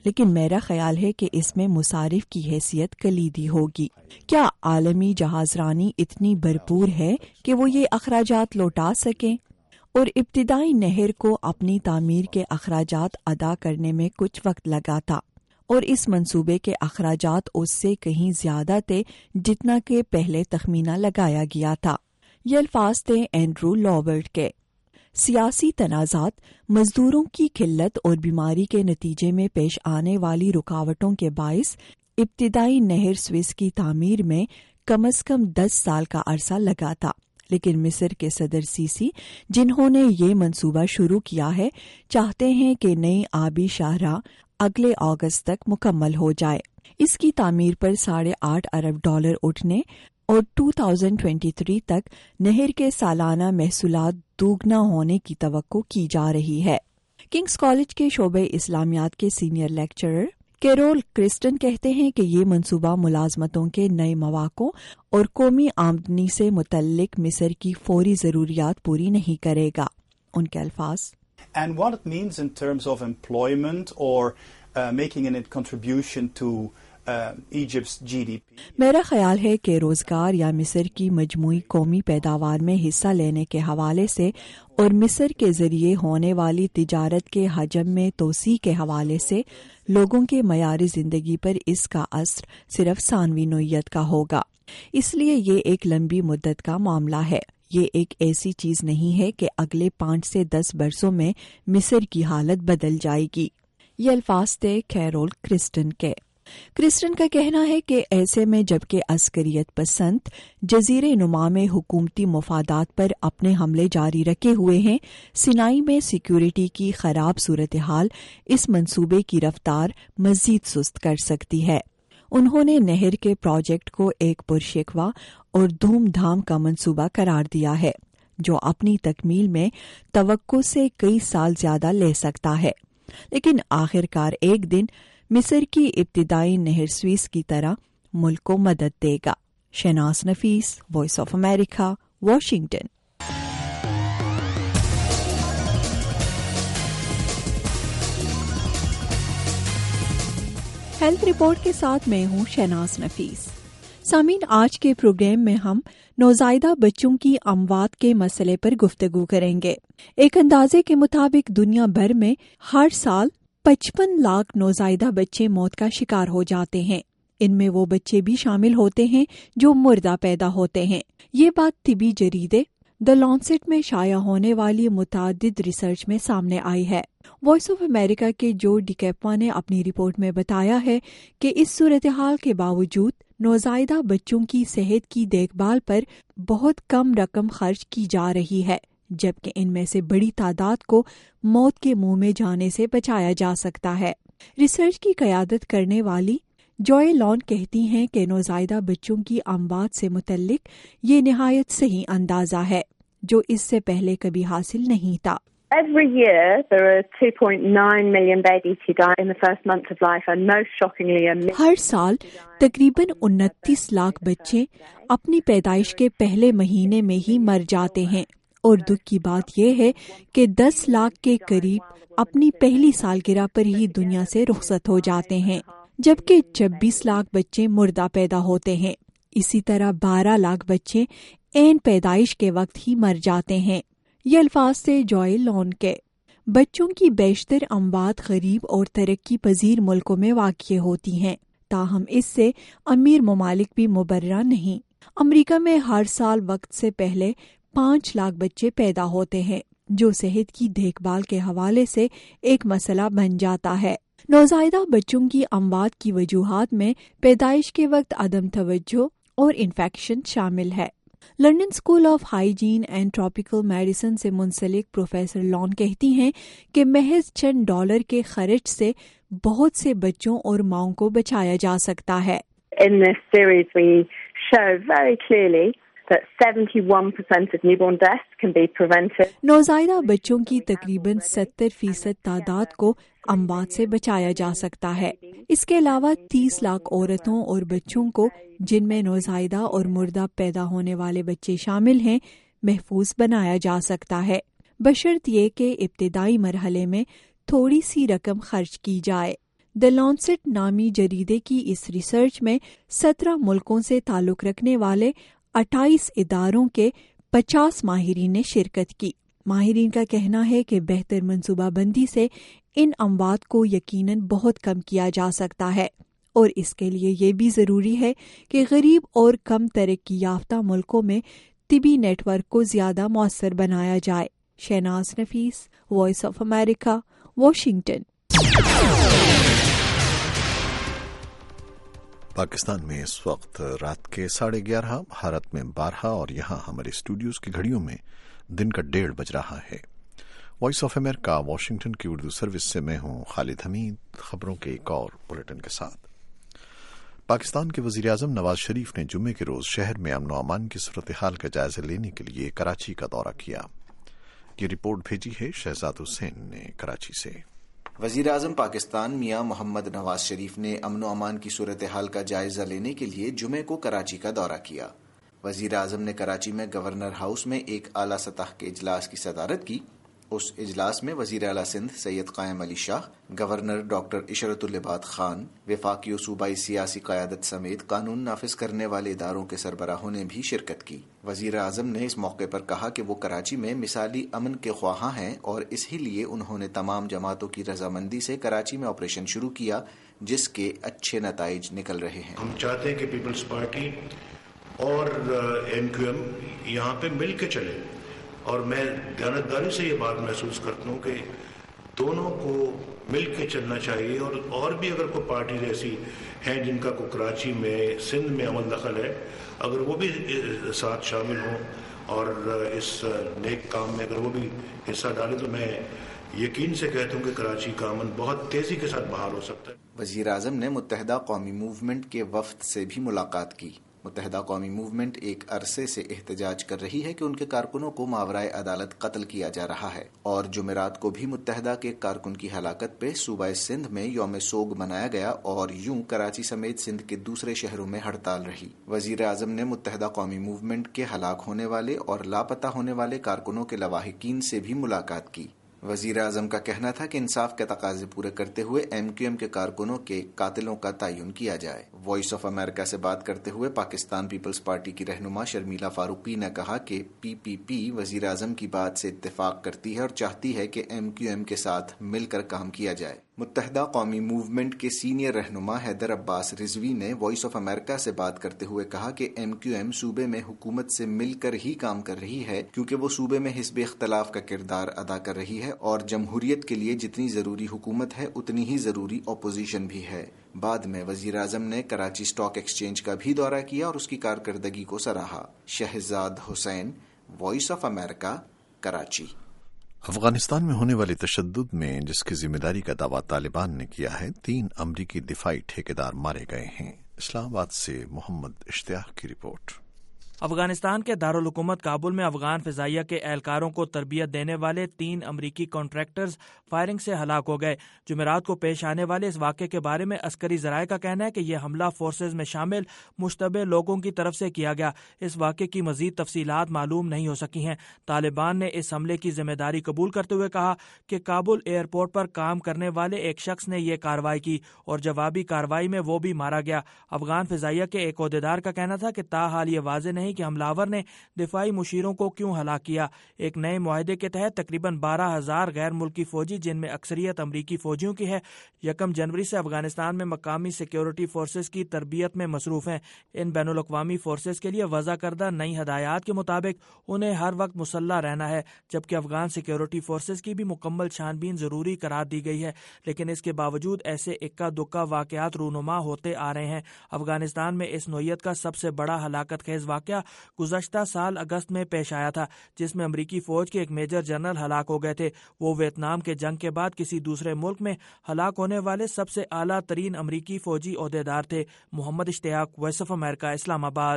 لیکن میرا خیال ہے کہ اس میں مصارف کی حیثیت کلیدی ہوگی. کیا عالمی جہازرانی اتنی بھرپور ہے کہ وہ یہ اخراجات لوٹا سکیں؟ اور ابتدائی نہر کو اپنی تعمیر کے اخراجات ادا کرنے میں کچھ وقت لگا تھا، اور اس منصوبے کے اخراجات اس سے کہیں زیادہ تھے جتنا کہ پہلے تخمینہ لگایا گیا تھا. یہ الفاظ تھے اینڈرو لوبرٹ کے. سیاسی تنازعات، مزدوروں کی قلت اور بیماری کے نتیجے میں پیش آنے والی رکاوٹوں کے باعث ابتدائی نہر سوئس کی تعمیر میں کم از کم دس سال کا عرصہ لگا تھا. لیکن مصر کے صدر سیسی، جنہوں نے یہ منصوبہ شروع کیا ہے، چاہتے ہیں کہ نئی آبی شاہراہ اگلے اگست تک مکمل ہو جائے. اس کی تعمیر پر ساڑھے آٹھ ارب ڈالر اٹھنے اور دو ہزار تیئیس تک نہر کے سالانہ محصولات دوگنا ہونے کی توقع کی جا رہی ہے. کنگز کالج کے شعبہ اسلامیات کے سینئر لیکچرر کیرول کرسٹن کہتے ہیں کہ یہ منصوبہ ملازمتوں کے نئے مواقع اور قومی آمدنی سے متعلق مصر کی فوری ضروریات پوری نہیں کرے گا. ان کے الفاظ And what it means in terms of employment or uh, making a contribution to uh, Egypt's G D P. میرا خیال ہے کہ روزگار یا مصر کی مجموعی قومی پیداوار میں حصہ لینے کے حوالے سے اور مصر کے ذریعے ہونے والی تجارت کے حجم میں توسیع کے حوالے سے لوگوں کے معیار زندگی پر اس کا اثر صرف ثانوی نوعیت کا ہوگا. اس لیے یہ ایک لمبی مدت کا معاملہ ہے. یہ ایک ایسی چیز نہیں ہے کہ اگلے پانچ سے دس برسوں میں مصر کی حالت بدل جائے گی. یہ الفاظ تھے کیرول کرسٹن کے. کرسٹن کا کہنا ہے کہ ایسے میں جبکہ عسکریت پسند جزیرے نما میں حکومتی مفادات پر اپنے حملے جاری رکھے ہوئے ہیں، سینائی میں سیکیورٹی کی خراب صورتحال اس منصوبے کی رفتار مزید سست کر سکتی ہے. انہوں نے نہر کے پروجیکٹ کو ایک پرشکوہ اور دھوم دھام کا منصوبہ قرار دیا ہے جو اپنی تکمیل میں توقع سے کئی سال زیادہ لے سکتا ہے، لیکن آخر کار ایک دن مصر کی ابتدائی نہر سوئس کی طرح ملک کو مدد دے گا. Shahnaz Nafees, Voice of America, Washington. Health report کے ساتھ میں ہوں شہناز نفیس. سامعین، آج کے پروگرام میں ہم نوزائیدہ بچوں کی اموات کے مسئلے پر گفتگو کریں گے. ایک اندازے کے مطابق دنیا بھر میں ہر سال پچپن لاکھ نوزائیدہ بچے موت کا شکار ہو جاتے ہیں. ان میں وہ بچے بھی شامل ہوتے ہیں جو مردہ پیدا ہوتے ہیں. یہ بات طبی جریدے دی لانسیٹ میں شائع ہونے والی متعدد ریسرچ میں سامنے آئی ہے. وائس آف امریکہ کے جو ڈیکیپا نے اپنی رپورٹ میں بتایا ہے کہ اس صورتحال کے باوجود نوزائیدہ بچوں کی صحت کی دیکھ بھال پر بہت کم رقم خرچ کی جا رہی ہے، جبکہ ان میں سے بڑی تعداد کو موت کے منہ میں جانے سے بچایا جا سکتا ہے. ریسرچ کی قیادت کرنے والی جوئے لان کہتی ہیں کہ نوزائیدہ بچوں کی اموات سے متعلق یہ نہایت صحیح اندازہ ہے جو اس سے پہلے کبھی حاصل نہیں تھا. Every year there are two point nine million babies who die in the first month of life, and most shockingly a million. ہر سال تقریباً انتیس لاکھ بچے اپنی پیدائش کے پہلے مہینے میں ہی مر جاتے ہیں، اور دکھ کی بات یہ ہے کہ دس لاکھ کے قریب اپنی پہلی سالگرہ پر ہی دنیا سے رخصت ہو جاتے ہیں، جبکہ چھبیس لاکھ بچے مردہ پیدا ہوتے ہیں. اسی طرح بارہ لاکھ بچے عین پیدائش کے وقت ہی مر جاتے ہیں. یہ الفاظ سے جوئے لان کے. بچوں کی بیشتر اموات غریب اور ترقی پذیر ملکوں میں واقع ہوتی ہیں، تاہم اس سے امیر ممالک بھی مبرہ نہیں. امریکہ میں ہر سال وقت سے پہلے پانچ لاکھ بچے پیدا ہوتے ہیں، جو صحت کی دیکھ بھال کے حوالے سے ایک مسئلہ بن جاتا ہے. نوزائیدہ بچوں کی اموات کی وجوہات میں پیدائش کے وقت عدم توجہ اور انفیکشن شامل ہے. London School of Hygiene and Tropical Medicine سے منسلک پروفیسر لان کہتی ہیں کہ محض چند ڈالر کے خرچ سے بہت سے بچوں اور ماؤں کو بچایا جا سکتا ہے. In this series we show very clearly that seventy-one percent of newborn deaths can be prevented. نوزائیدہ بچوں کی تقریباً ستر فیصد تعداد کو اموات سے بچایا جا سکتا ہے. اس کے علاوہ تیس لاکھ عورتوں اور بچوں کو، جن میں نوزائیدہ اور مردہ پیدا ہونے والے بچے شامل ہیں، محفوظ بنایا جا سکتا ہے، بشرط یہ کہ ابتدائی مرحلے میں تھوڑی سی رقم خرچ کی جائے. دی لانسیٹ نامی جریدے کی اس ریسرچ میں سترہ ملکوں سے تعلق رکھنے والے اٹھائیس اداروں کے پچاس ماہرین نے شرکت کی۔ ماہرین کا کہنا ہے کہ بہتر منصوبہ بندی سے ان اموات کو یقیناً بہت کم کیا جا سکتا ہے، اور اس کے لیے یہ بھی ضروری ہے کہ غریب اور کم ترقی یافتہ ملکوں میں طبی نیٹ ورک کو زیادہ مؤثر بنایا جائے۔ Shahnaz Nafees, Voice of America, Washington. Pakistan میں اس وقت رات کے ساڑھے گیارہ، بھارت میں بارہ، اور یہاں ہمارے اسٹوڈیوز کی گھڑیوں میں دن کا ڈیڑھ بج رہا ہے۔ وائس آف امریکہ واشنگٹن کی اردو سروس سے میں ہوں خالد حمید، خبروں کے ایک اور بلیٹن کے ساتھ۔ پاکستان کے وزیر اعظم نواز شریف نے جمعے کے روز شہر میں امن و امان کی صورتحال کا جائزہ لینے کے لیے کراچی کا دورہ کیا۔ یہ رپورٹ بھیجی ہے شہزاد حسین نے کراچی سے۔ وزیر اعظم پاکستان میاں محمد نواز شریف نے امن و امان کی صورتحال کا جائزہ لینے کے لیے جمعے کو کراچی کا دورہ کیا۔ وزیر اعظم نے کراچی میں گورنر ہاؤس میں ایک اعلیٰ سطح کے اجلاس کی صدارت کی۔ اس اجلاس میں وزیر اعلیٰ سندھ سید قائم علی شاہ، گورنر ڈاکٹر عشرت العباد خان، وفاقی و صوبائی سیاسی قیادت سمیت قانون نافذ کرنے والے اداروں کے سربراہوں نے بھی شرکت کی۔ وزیر اعظم نے اس موقع پر کہا کہ وہ کراچی میں مثالی امن کے خواہاں ہیں، اور اسی لیے انہوں نے تمام جماعتوں کی رضامندی سے کراچی میں آپریشن شروع کیا، جس کے اچھے نتائج نکل رہے ہیں۔ ہم چاہتے ہیں کہ پیپلز پارٹی اور ایم کیو ایم یہاں پہ مل کے چلے، اور میں دیانتداری سے یہ بات محسوس کرتا ہوں کہ دونوں کو مل کے چلنا چاہیے، اور اور بھی اگر کوئی پارٹیز ایسی ہیں جن کا کوئی کراچی میں سندھ میں عمل دخل ہے، اگر وہ بھی ساتھ شامل ہوں اور اس نیک کام میں اگر وہ بھی حصہ ڈالیں، تو میں یقین سے کہتا ہوں کہ کراچی کا امن بہت تیزی کے ساتھ بحال ہو سکتا ہے۔ وزیر اعظم نے متحدہ قومی موومنٹ کے وفد سے بھی ملاقات کی۔ متحدہ قومی موومنٹ ایک عرصے سے احتجاج کر رہی ہے کہ ان کے کارکنوں کو ماورائے عدالت قتل کیا جا رہا ہے، اور جمعرات کو بھی متحدہ کے کارکن کی ہلاکت پہ صوبہ سندھ میں یوم سوگ منایا گیا، اور یوں کراچی سمیت سندھ کے دوسرے شہروں میں ہڑتال رہی۔ وزیر اعظم نے متحدہ قومی موومنٹ کے ہلاک ہونے والے اور لاپتہ ہونے والے کارکنوں کے لواحقین سے بھی ملاقات کی۔ وزیر اعظم کا کہنا تھا کہ انصاف کے تقاضے پورے کرتے ہوئے ایم کیو ایم کے کارکنوں کے قاتلوں کا تعین کیا جائے۔ وائس آف امریکہ سے بات کرتے ہوئے پاکستان پیپلز پارٹی کی رہنما شرمیلا فاروقی نے کہا کہ پی پی پی وزیر اعظم کی بات سے اتفاق کرتی ہے اور چاہتی ہے کہ ایم کیو ایم کے ساتھ مل کر کام کیا جائے۔ متحدہ قومی موومنٹ کے سینئر رہنما حیدر عباس رضوی نے وائس آف امریکہ سے بات کرتے ہوئے کہا کہ ایم کیو ایم صوبے میں حکومت سے مل کر ہی کام کر رہی ہے، کیونکہ وہ صوبے میں حزب اختلاف کا کردار ادا کر رہی ہے، اور جمہوریت کے لیے جتنی ضروری حکومت ہے اتنی ہی ضروری اپوزیشن بھی ہے۔ بعد میں وزیر اعظم نے کراچی اسٹاک ایکسچینج کا بھی دورہ کیا اور اس کی کارکردگی کو سراہا۔ Shahzad Hussain, Voice of America, Karachi. Afghanistan میں ہونے والے تشدد میں جس کی ذمہ داری کا دعویٰ طالبان نے کیا ہے، تین امریکی دفاعی ٹھیکیدار مارے گئے ہیں۔ اسلام آباد سے محمد اشتیاق کی رپورٹ۔ افغانستان کے دارالحکومت کابل میں افغان فضائیہ کے اہلکاروں کو تربیت دینے والے تین امریکی کانٹریکٹرز فائرنگ سے ہلاک ہو گئے۔ جمعرات کو پیش آنے والے اس واقعے کے بارے میں عسکری ذرائع کا کہنا ہے کہ یہ حملہ فورسز میں شامل مشتبہ لوگوں کی طرف سے کیا گیا۔ اس واقعے کی مزید تفصیلات معلوم نہیں ہو سکی ہیں۔ طالبان نے اس حملے کی ذمہ داری قبول کرتے ہوئے کہا کہ کابل ایئرپورٹ پر کام کرنے والے ایک شخص نے یہ کارروائی کی اور جوابی کارروائی میں وہ بھی مارا گیا۔ افغان فضائیہ کے ایک عہدیدار کا کہنا تھا کہ تاحال یہ واضح نہیں کہ حملہ آور نے دفاعی مشیروں کو کیوں ہلاک کیا۔ ایک نئے معاہدے کے تحت تقریباً بارہ ہزار غیر ملکی فوجی، جن میں اکثریت امریکی فوجیوں کی ہے، یکم جنوری سے افغانستان میں مقامی سیکیورٹی فورسز کی تربیت میں مصروف ہیں۔ ان بین الاقوامی فورسز کے لیے وضع کردہ نئی ہدایات کے مطابق انہیں ہر وقت مسلح رہنا ہے، جبکہ افغان سیکیورٹی فورسز کی بھی مکمل چھان بین ضروری قرار دی گئی ہے، لیکن اس کے باوجود ایسے اکا دکا واقعات رونما ہوتے آ رہے ہیں۔ افغانستان میں اس نوعیت کا سب سے بڑا ہلاکت خیز واقعہ گزشتہ سال اگست میں پیش آیا تھا، جس میں امریکی فوج کے ایک میجر جنرل ہلاک ہو گئے تھے۔ وہ ویتنام کے جنگ کے بعد کسی دوسرے ملک میں ہلاک ہونے والے سب سے اعلیٰ ترین امریکی فوجی عہدیدار تھے۔ محمد اشتیاق، وائس آف امریکہ، اسلام آباد۔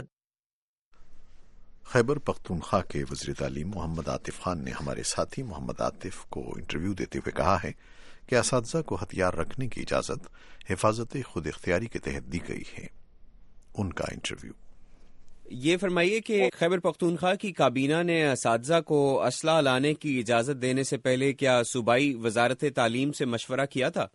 خیبر پختونخوا کے وزیر تعلیم محمد عاطف خان نے ہمارے ساتھی محمد عاطف کو انٹرویو دیتے ہوئے کہا ہے کہ اساتذہ کو ہتھیار رکھنے کی اجازت حفاظت خود اختیاری کے تحت دی گئی ہے۔ ان کا انٹرویو۔ یہ فرمائیے کہ خیبر پختونخوا کی کابینہ نے اساتذہ کو اسلحہ لانے کی اجازت دینے سے پہلے کیا صوبائی وزارت تعلیم سے مشورہ کیا تھا؟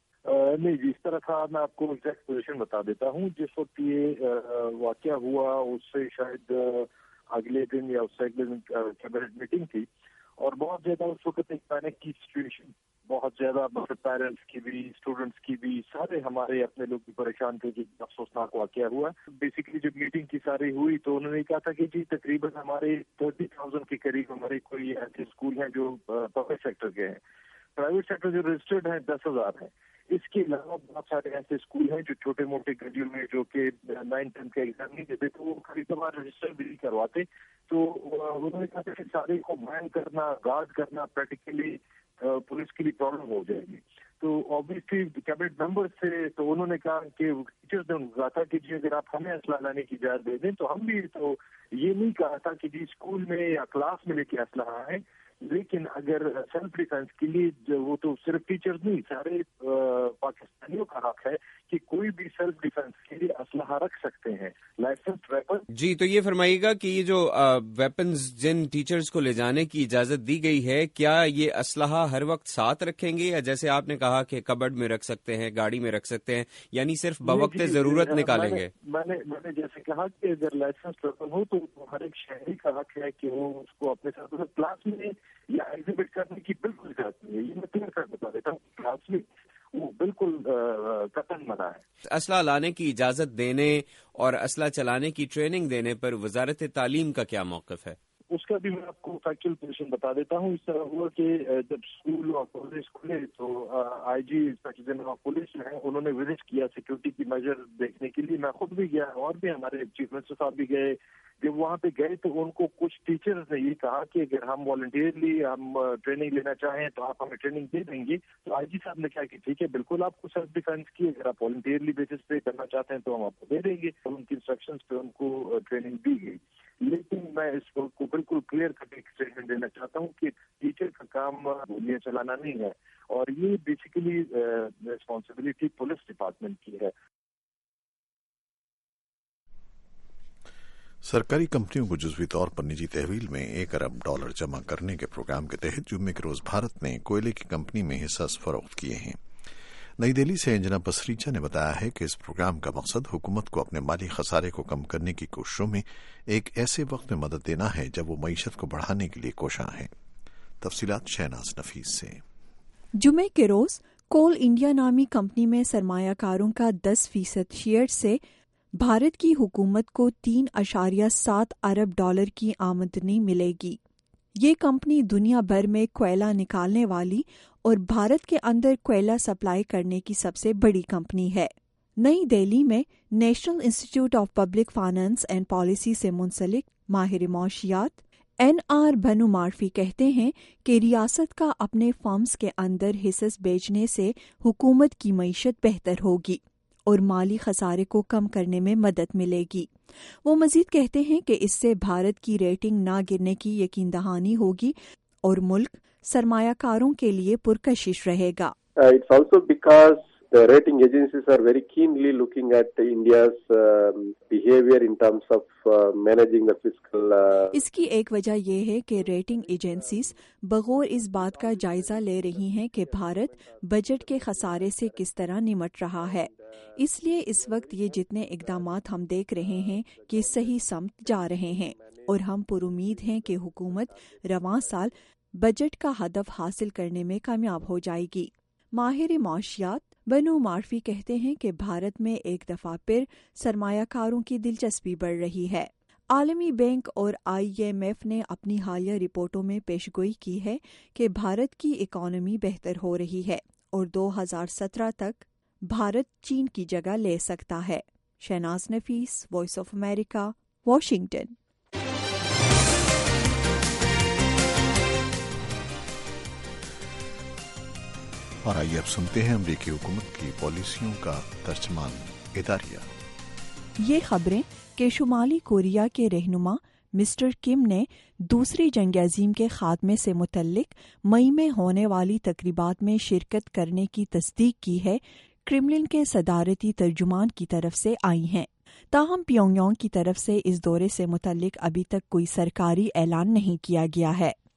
نہیں جی، اس طرح تھا. میں آپ کو ایگزیکٹ پوزیشن بتا دیتا ہوں. جس وقت یہ واقعہ ہوا اس سے شاید اگلے دن یا اس سے اگلے دن کیبنٹ میٹنگ تھی اور بہت زیادہ اس وقت ایک پینک کی سچویشن، بہت زیادہ پیرنٹس کی بھی، اسٹوڈنٹس کی بھی، سارے ہمارے اپنے لوگ بھی پریشان تھے. جو افسوسناک واقعہ ہوا بیسیکلی جب میٹنگ کی ساری ہوئی تو انہوں نے کہا تھا کہ جی تقریباً ہمارے تھرٹی تھاؤزینڈ کے قریب ہمارے کوئی ایسے اسکول ہیں جو پبلک سیکٹر کے ہیں. پرائیویٹ سیکٹر جو رجسٹرڈ ہیں دس ہزار ہیں. اس کے علاوہ بہت سارے ایسے اسکول ہیں جو چھوٹے موٹے گڈیوں میں جو کہ نائن ٹینتھ کا ایگزام نہیں دیتے تو وہ کبھی کبھار رجسٹر بھی نہیں کرواتے. تو انہوں نے کہا تھا کہ سارے کو مین کرنا، گارڈ کرنا پریکٹیکلی پولیس کے لیے پرابلم ہو جائے گی. تو آبویسلی کیبنٹ ممبر سے تو انہوں نے کہا کہ ٹیچرز نے کہا تھا کہ جی اگر آپ ہمیں اسلحہ لانے کی اجازت دے دیں تو ہم بھی تو یہ نہیں کہا تھا کہ جی اسکول میں یا کلاس میں لے کے اسلحہ ہے، لیکن اگر سیلف ڈیفینس کے لیے وہ تو صرف ٹیچرز نہیں، سارے پاکستانیوں کا حق ہے کہ کوئی بھی سیلف ڈیفینس کے لیے اسلحہ رکھ سکتے ہیں، لائسنس ویپن. جی تو یہ فرمائیے گا کہ یہ جو ویپنز جن ٹیچرز کو لے جانے کی اجازت دی گئی ہے، کیا یہ اسلحہ ہر وقت ساتھ رکھیں گے یا جیسے آپ نے کہا کہ کبڈ میں رکھ سکتے ہیں، گاڑی میں رکھ سکتے ہیں، یعنی صرف بوقت ضرورت نکالیں گے؟ میں نے میں نے جیسے کہا کہ اگر لائسنس ویپن ہو تو ہر ایک شہری کا حق ہے کہ وہ اس کو اپنے ساتھ کلاس میں یا ایگزیبٹ کرنے کی بالکل اجازت نہیں ہے. یہ میں کلیئر کر بتا دیتا ہوں، کلاس میں وہ بالکل قطعاً منع ہے. اسلحہ لانے کی اجازت دینے اور اسلحہ چلانے کی ٹریننگ دینے پر وزارت تعلیم کا کیا موقف ہے؟ اس کا بھی میں آپ کو فیکچوئل پوزیشن بتا دیتا ہوں. اس طرح ہوا کہ جب اسکول اور کالج کھلے تو I G inspector general of police جو ہے انہوں نے وزٹ کیا سیکورٹی کی میجر دیکھنے کے لیے. میں خود بھی گیا اور بھی ہمارے چیف منسٹر صاحب بھی گئے. جب وہاں پہ گئے تو ان کو کچھ ٹیچرز نے یہ کہا کہ اگر ہم والنٹیئرلی ہم ٹریننگ لینا چاہیں تو آپ ہمیں ٹریننگ دے دیں گے. تو آئی جی صاحب نے کہا کہ ٹھیک ہے بالکل آپ کو سیلف ڈیفینس کی اگر آپ والنٹیئرلی بیسس پہ کرنا چاہتے ہیں تو ہم آپ کو دے دیں گے. ان کی انسٹرکشنز پہ ان کو ٹریننگ دی گئی. لیکن میں اس کو بالکل کلیئر کٹ ایک اسٹیٹمنٹ دینا چاہتا ہوں کہ ٹیچر کا کام گولیاں چلانا نہیں ہے اور یہ بیسیکلی ریسپانسبلٹی پولیس ڈپارٹمنٹ کی ہے. سرکاری کمپنیوں کو جزوی طور پر نجی تحویل میں ایک ارب ڈالر جمع کرنے کے پروگرام کے تحت جمعے کے روز بھارت نے کوئلے کی کمپنی میں حصص فروخت کیے ہیں. نئی دہلی سے انجنا پسریچا نے بتایا ہے کہ اس پروگرام کا مقصد حکومت کو اپنے مالی خسارے کو کم کرنے کی کوششوں میں ایک ایسے وقت میں مدد دینا ہے جب وہ معیشت کو بڑھانے کے لیے کوشاں ہے. تفصیلات شہناز نفیس سے. جمعے کے روز کول انڈیا نامی کمپنی میں سرمایہ کاروں کا دس فیصد شیئر سے بھارت کی حکومت کو تین اشاریہ سات ارب ڈالر کی آمدنی ملے گی. یہ کمپنی دنیا بھر میں کوئلہ نکالنے والی اور بھارت کے اندر کوئلہ سپلائی کرنے کی سب سے بڑی کمپنی ہے. نئی دہلی میں National Institute of Public Finance and Policy سے منسلک ماہر معاشیات این آر بنو مارفی کہتے ہیں کہ ریاست کا اپنے فرمز کے اندر حصص بیچنے سے حکومت کی معیشت بہتر ہوگی اور مالی خسارے کو کم کرنے میں مدد ملے گی. وہ مزید کہتے ہیں کہ اس سے بھارت کی ریٹنگ نہ گرنے کی یقین دہانی ہوگی اور ملک سرمایہ کاروں کے لیے پرکشش رہے گا. It's also because the rating agencies are very keenly looking at India's uh, behavior in terms of uh, managing the fiscal. Uh... اس کی ایک وجہ یہ ہے کہ ریٹنگ ایجنسیز بغور اس بات کا جائزہ لے رہی ہیں کہ بھارت بجٹ کے خسارے سے کس طرح نمٹ رہا ہے. اس لیے اس وقت یہ جتنے اقدامات ہم دیکھ رہے ہیں کہ صحیح سمت جا رہے ہیں اور ہم پر امید ہیں کہ حکومت رواں سال بجٹ کا ہدف حاصل کرنے میں کامیاب ہو جائے گی. ماہر معاشیات بنو مارفی کہتے ہیں کہ بھارت میں ایک دفعہ پھر سرمایہ کاروں کی دلچسپی بڑھ رہی ہے. عالمی بینک اور آئی ایم ایف نے اپنی حالیہ رپورٹوں میں پیشگوئی کی ہے کہ بھارت کی اکانومی بہتر ہو رہی ہے اور دو ہزار سترہ تک بھارت چین کی جگہ لے سکتا ہے. Shahnaz Nafees, Voice of America, Washington. اور آئیے اب سنتے ہیں امریکی حکومت کی پالیسیوں کا ترجمان اداریہ. یہ خبریں کہ شمالی کوریا کے رہنما مسٹر کم نے دوسری جنگ عظیم کے خاتمے سے متعلق مئی میں ہونے والی تقریبات میں شرکت کرنے کی تصدیق کی ہے، کرملن کے صدارتی ترجمان کی طرف سے آئی ہیں. تاہم پیونگ یانگ کی طرف سے اس دورے سے متعلق ابھی تک کوئی سرکاری اعلان نہیں کیا گیا ہے.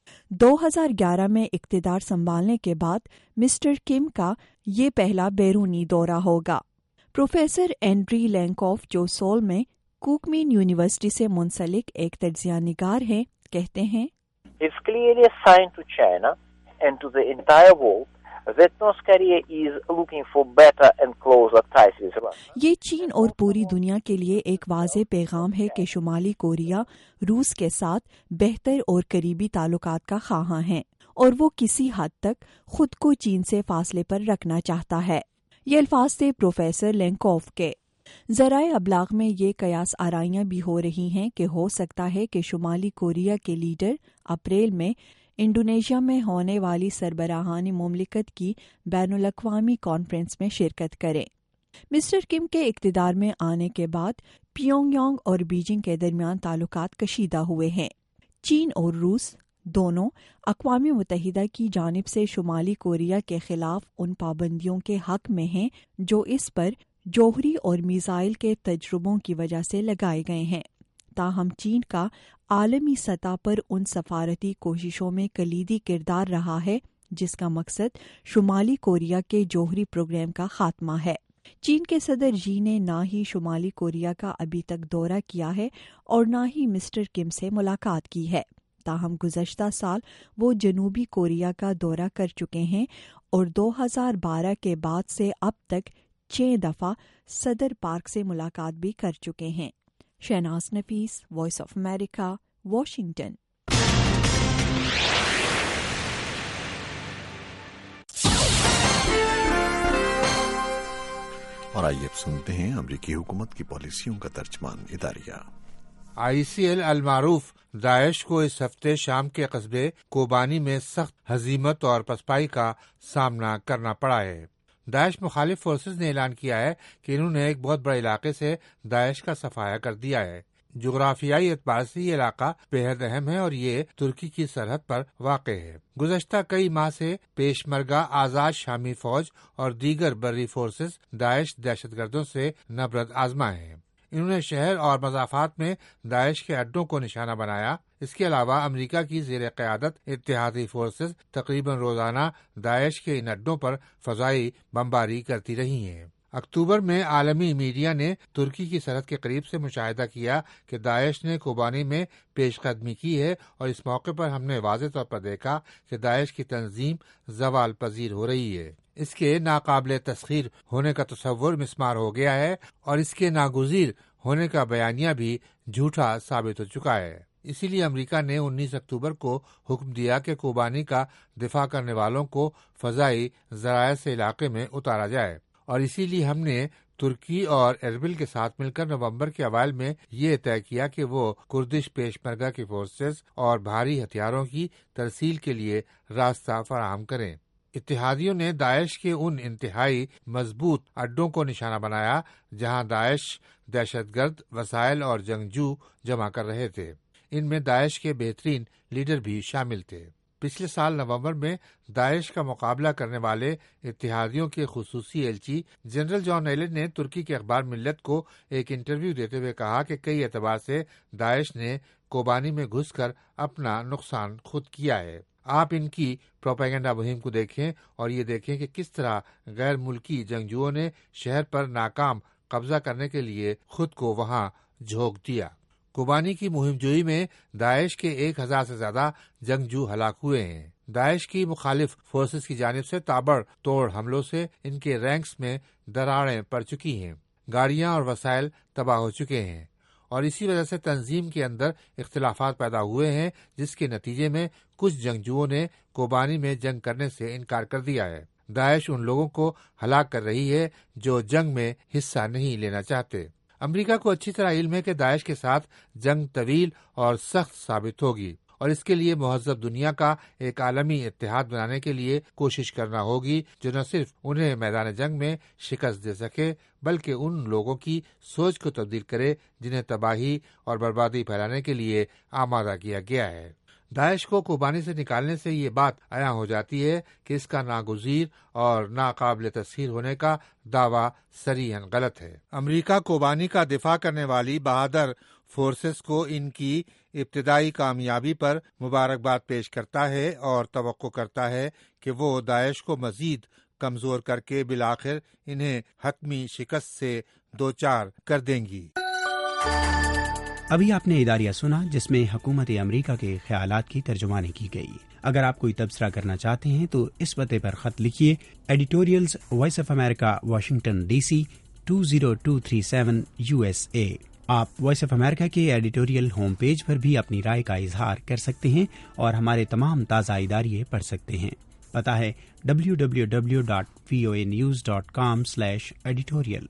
دو ہزار گیارہ میں اقتدار سنبھالنے کے بعد مسٹر کم کا یہ پہلا بیرونی دورہ ہوگا۔ پروفیسر اینڈری لینکوف جو سول میں کوکمین یونیورسٹی سے منسلک ایک تجزیہ نگار ہیں، کہتے ہیں It's clearly a sign to China and to the entire world that North Korea is looking for better and closer ties with Russia. یہ چین اور پوری دنیا کے لیے ایک واضح پیغام ہے کہ شمالی کوریا روس کے ساتھ بہتر اور قریبی تعلقات کا خواہاں ہے اور وہ کسی حد تک خود کو چین سے فاصلے پر رکھنا چاہتا ہے۔ یہ الفاظ تھے پروفیسر لینکوف کے۔ ذرائع ابلاغ میں یہ قیاس آرائیاں بھی ہو رہی ہیں کہ ہو سکتا ہے کہ شمالی کوریا کے لیڈر اپریل میں انڈونیشیا میں ہونے والی سربراہان مملکت کی بین الاقوامی کانفرنس میں شرکت کریں۔ مسٹر کم کے اقتدار میں آنے کے بعد پیونگ یانگ اور بیجنگ کے درمیان تعلقات کشیدہ ہوئے ہیں۔ چین اور روس دونوں اقوام متحدہ کی جانب سے شمالی کوریا کے خلاف ان پابندیوں کے حق میں ہیں جو اس پر جوہری اور میزائل کے تجربوں کی وجہ سے لگائے گئے ہیں۔ تاہم چین کا عالمی سطح پر ان سفارتی کوششوں میں کلیدی کردار رہا ہے جس کا مقصد شمالی کوریا کے جوہری پروگرام کا خاتمہ ہے۔ چین کے صدر جی نے نہ ہی شمالی کوریا کا ابھی تک دورہ کیا ہے اور نہ ہی مسٹر کم سے ملاقات کی ہے۔ تاہم گزشتہ سال وہ جنوبی کوریا کا دورہ کر چکے ہیں اور دو ہزار بارہ کے بعد سے اب تک چھ دفعہ صدر پارک سے ملاقات بھی کر چکے ہیں۔ Shahnaz Nafees, Voice of America, Washington. اور آئیے اب سنتے ہیں امریکی حکومت کی پالیسیوں کا ترجمان اداریہ۔ آئی سی ایل المعروف داعش کو اس ہفتے شام کے قصبے کوبانی میں سخت ہزیمت اور پسپائی کا سامنا کرنا پڑا ہے۔ داعش مخالف فورسز نے اعلان کیا ہے کہ انہوں نے ایک بہت بڑے علاقے سے داعش کا صفایا کر دیا ہے۔ جغرافیائی اعتبار سے یہ علاقہ بے حد اہم ہے اور یہ ترکی کی سرحد پر واقع ہے۔ گزشتہ کئی ماہ سے پیشمرگہ آزاد شامی فوج اور دیگر بری فورسز داعش دہشت گردوں سے نبرد آزما ہیں۔ انہوں نے شہر اور مضافات میں داعش کے اڈوں کو نشانہ بنایا۔ اس کے علاوہ امریکہ کی زیر قیادت اتحادی فورسز تقریباً روزانہ داعش کے ان اڈوں پر فضائی بمباری کرتی رہی ہیں۔ اکتوبر میں عالمی میڈیا نے ترکی کی سرحد کے قریب سے مشاہدہ کیا کہ داعش نے کوبانی میں پیش قدمی کی ہے اور اس موقع پر ہم نے واضح طور پر دیکھا کہ داعش کی تنظیم زوال پذیر ہو رہی ہے۔ اس کے ناقابل تسخیر ہونے کا تصور مسمار ہو گیا ہے اور اس کے ناگزیر ہونے کا بیانیہ بھی جھوٹا ثابت ہو چکا ہے۔ اسی لیے امریکہ نے انیس اکتوبر کو حکم دیا کہ کوبانی کا دفاع کرنے والوں کو فضائی ذرائع سے علاقے میں اتارا جائے، اور اسی لیے ہم نے ترکی اور اربل کے ساتھ مل کر نومبر کے اوائل میں یہ طے کیا کہ وہ کردش پیشمرگہ کی فورسز اور بھاری ہتھیاروں کی ترسیل کے لیے راستہ فراہم کریں۔ اتحادیوں نے داعش کے ان انتہائی مضبوط اڈوں کو نشانہ بنایا جہاں داعش دہشت گرد وسائل اور جنگجو جمع کر رہے تھے۔ ان میں داعش کے بہترین لیڈر بھی شامل تھے۔ پچھلے سال نومبر میں داعش کا مقابلہ کرنے والے اتحادیوں کے خصوصی ایلچی جنرل جان ایلن نے ترکی کے اخبار ملت کو ایک انٹرویو دیتے ہوئے کہا کہ کئی اعتبار سے داعش نے کوبانی میں گھس کر اپنا نقصان خود کیا ہے۔ آپ ان کی پروپیگنڈا مہم کو دیکھیں اور یہ دیکھیں کہ کس طرح غیر ملکی جنگجوؤں نے شہر پر ناکام قبضہ کرنے کے لیے خود کو وہاں جھونک دیا۔ کوبانی کی مہم جوئی میں داعش کے ایک ہزار سے زیادہ جنگجو ہلاک ہوئے ہیں۔ داعش کی مخالف فورسز کی جانب سے تابڑ توڑ حملوں سے ان کے رینکس میں دراڑیں پڑ چکی ہیں، گاڑیاں اور وسائل تباہ ہو چکے ہیں، اور اسی وجہ سے تنظیم کے اندر اختلافات پیدا ہوئے ہیں، جس کے نتیجے میں کچھ جنگجوؤں نے کوبانی میں جنگ کرنے سے انکار کر دیا ہے۔ داعش ان لوگوں کو ہلاک کر رہی ہے جو جنگ میں حصہ نہیں لینا چاہتے۔ امریکہ کو اچھی طرح علم ہے کہ داعش کے ساتھ جنگ طویل اور سخت ثابت ہوگی، اور اس کے لیے مہذب دنیا کا ایک عالمی اتحاد بنانے کے لیے کوشش کرنا ہوگی جو نہ صرف انہیں میدان جنگ میں شکست دے سکے بلکہ ان لوگوں کی سوچ کو تبدیل کرے جنہیں تباہی اور بربادی پھیلانے کے لیے آمادہ کیا گیا ہے۔ داعش کو کوبانی سے نکالنے سے یہ بات عیاں ہو جاتی ہے کہ اس کا ناگزیر اور ناقابل تسخیر ہونے کا دعویٰ صریحاً غلط ہے۔ امریکہ کوبانی کا دفاع کرنے والی بہادر فورسز کو ان کی ابتدائی کامیابی پر مبارکباد پیش کرتا ہے اور توقع کرتا ہے کہ وہ داعش کو مزید کمزور کر کے بالآخر انہیں حتمی شکست سے دوچار کر دیں گی۔ ابھی آپ نے اداریہ سنا جس میں حکومت امریکہ کے خیالات کی ترجمانی کی گئی۔ اگر آپ کوئی تبصرہ کرنا چاہتے ہیں تو اس پتے پر خط لکھیے، editorials Voice of America Washington D C two zero two three seven U S A. آپ وائس آف امریکہ کے ایڈیٹوریل ہوم پیج پر بھی اپنی رائے کا اظہار کر سکتے ہیں اور ہمارے تمام تازہ اداریے پڑھ سکتے ہیں۔ پتہ ہے W W W dot V O A news dot com slash editorial.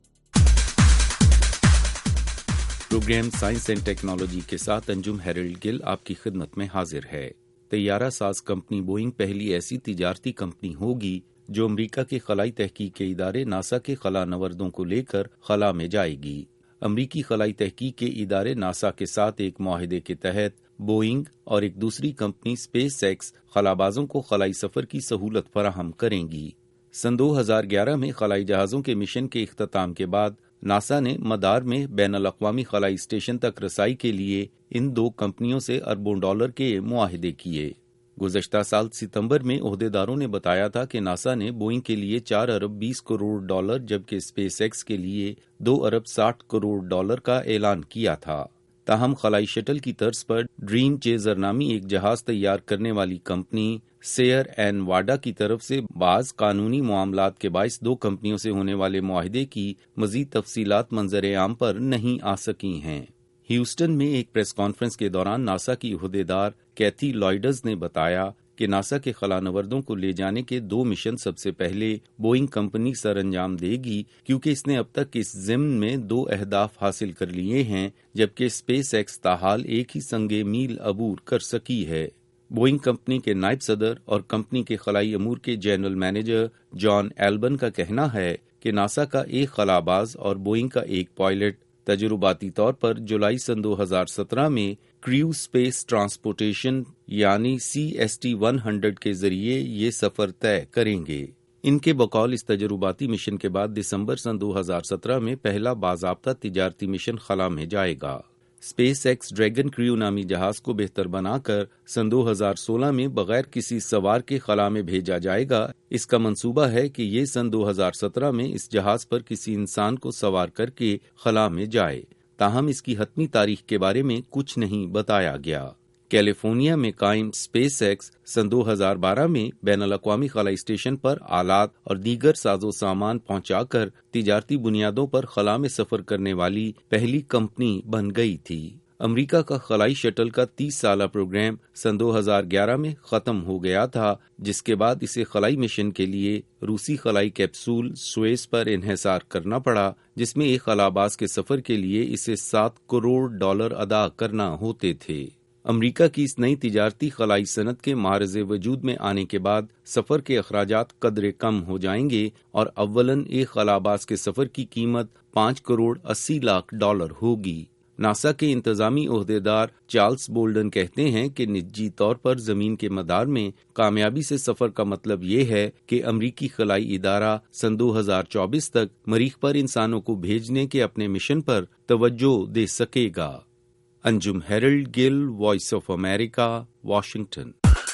Program science and technology کے ساتھ انجم ہیرلڈ گل آپ کی خدمت میں حاضر ہے۔ طیارہ ساز کمپنی بوئنگ پہلی ایسی تجارتی کمپنی ہوگی جو امریکہ کے خلائی تحقیق کے ادارے ناسا کے خلا نوردوں کو لے کر خلا میں جائے گی۔ امریکی خلائی تحقیق کے ادارے ناسا کے ساتھ ایک معاہدے کے تحت بوئنگ اور ایک دوسری کمپنی اسپیس ایکس خلابازوں کو خلائی سفر کی سہولت فراہم کریں گی۔ سن دو ہزار گیارہ میں خلائی جہازوں کے مشن کے اختتام کے بعد ناسا نے مدار میں بین الاقوامی خلائی اسٹیشن تک رسائی کے لیے ان دو کمپنیوں سے اربوں ڈالر کے معاہدے کیے۔ گزشتہ سال ستمبر میں عہدیداروں نے بتایا تھا کہ ناسا نے بوئنگ کے لیے چار ارب بیس کروڑ ڈالر جبکہ اسپیس ایکس کے لیے دو ارب ساٹھ کروڑ ڈالر کا اعلان کیا تھا۔ تاہم خلائی شٹل کی طرز پر ڈریم چیزر نامی ایک جہاز تیار کرنے والی کمپنی سیئر این واڈا کی طرف سے بعض قانونی معاملات کے باعث دو کمپنیوں سے ہونے والے معاہدے کی مزید تفصیلات منظر عام پر نہیں آ سکی ہیں۔ ہیوسٹن میں ایک پریس کانفرنس کے دوران ناسا کی عہدیدار کیتھی لوئیڈز نے بتایا کہ ناسا کے خلا نوردوں کو لے جانے کے دو مشن سب سے پہلے بوئنگ کمپنی سر انجام دے گی، کیونکہ اس نے اب تک اس ضمن میں دو اہداف حاصل کر لیے ہیں، جبکہ اسپیس ایکس تاحال ایک ہی سنگ میل عبور کر سکی ہے۔ بوئنگ کمپنی کے نائب صدر اور کمپنی کے خلائی امور کے جنرل مینیجر جان ایلبن کا کہنا ہے کہ ناسا کا ایک خلاباز اور بوئنگ کا ایک پائلٹ تجرباتی طور پر جولائی سن دو ہزار سترہ میں کریو اسپیس ٹرانسپورٹیشن یعنی C S T one hundred کے ذریعے یہ سفر طے کریں گے۔ ان کے بقول اس تجرباتی مشن کے بعد دسمبر سن دو ہزار سترہ میں پہلا باضابطہ تجارتی مشن خلا میں جائے گا۔ اسپیس ایکس ڈریگن کریو نامی جہاز کو بہتر بنا کر سن دو ہزار سولہ میں بغیر کسی سوار کے خلا میں بھیجا جائے گا۔ اس کا منصوبہ ہے کہ یہ سن دو ہزار سترہ میں اس جہاز پر کسی انسان کو سوار کر کے خلا میں جائے، تاہم اس کی حتمی تاریخ کے بارے میں کچھ نہیں بتایا گیا۔ کیلیفورنیا میں قائم اسپیس ایکس سن دو ہزار بارہ میں بین الاقوامی خلائی اسٹیشن پر آلات اور دیگر ساز و سامان پہنچا کر تجارتی بنیادوں پر خلا میں سفر کرنے والی پہلی کمپنی بن گئی تھی۔ امریکہ کا خلائی شٹل کا تیس سالہ پروگرام سن دو ہزار گیارہ میں ختم ہو گیا تھا، جس کے بعد اسے خلائی مشن کے لیے روسی خلائی کیپسول سویس پر انحصار کرنا پڑا، جس میں ایک خلاباز کے سفر کے لیے اسے سات کروڑ ڈالر ادا کرنا ہوتے تھے۔ امریکہ کی اس نئی تجارتی خلائی صنعت کے معرض وجود میں آنے کے بعد سفر کے اخراجات قدرے کم ہو جائیں گے اور اولاً ایک خلاباز کے سفر کی قیمت پانچ کروڑ اسی لاکھ ڈالر ہوگی۔ ناسا کے انتظامی عہدیدار چارلس بولڈن کہتے ہیں کہ نجی طور پر زمین کے مدار میں کامیابی سے سفر کا مطلب یہ ہے کہ امریکی خلائی ادارہ سن دو ہزار چوبیس تک مریخ پر انسانوں کو بھیجنے کے اپنے مشن پر توجہ دے سکے گا۔ Anjum Harold Gill, Voice of America, Washington.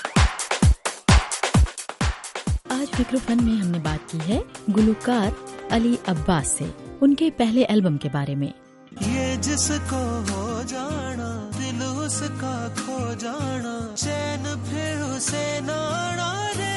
آج فکر فن میں ہم نے بات کی ہے گلوکار علی عباس سے، ان کے پہلے البم کے بارے میں۔ یہ جس کو ہو جانا دل اس کا کھو جانا، چین پھر اسے نانا رے،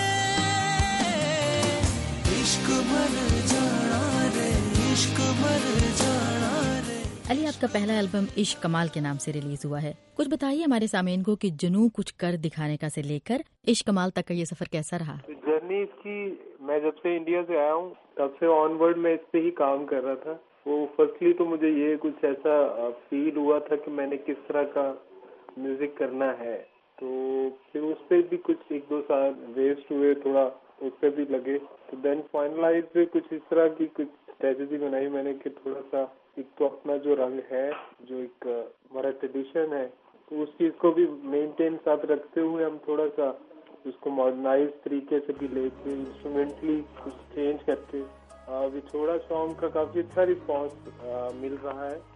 عشق مر جانا رے، عشق مر جانا رے۔ علی، آپ کا پہلا البم عشق کمال کے نام سے ریلیز ہوا ہے، کچھ بتائیے ہمارے سامعین کو کہ جنوں کچھ کر دکھانے کا سے لے کر عشق کمال تک کا یہ سفر کیسا رہا؟ جرنی اس کی، میں جب سے انڈیا سے آیا ہوں تب سے آن ورڈ میں اس پہ ہی کام کر رہا تھا۔ وہ فرسٹلی تو مجھے یہ کچھ ایسا فیل ہوا تھا کہ میں نے کس طرح کا میوزک کرنا ہے، تو پھر اس پہ بھی کچھ ایک دو سال ویسٹ ہوئے، تھوڑا اس پہ بھی لگے، تو دین فائنلائز پہ کچھ اس طرح کی کچھ اسٹریٹجی بنائی میں نے کہ تھوڑا سا ایک تو اپنا جو رنگ ہے، جو ایک ہمارا ٹریڈیشن ہے، تو تو اس چیز کو بھی مینٹین ساتھ رکھتے ہوئے ہم تھوڑا سا اس کو ماڈرنائز طریقے سے بھی لے کے انسٹرومنٹلی کچھ چینج کرتے ابھی چھوڑا سانگ کا کافی اچھا رسپانس مل رہا ہے.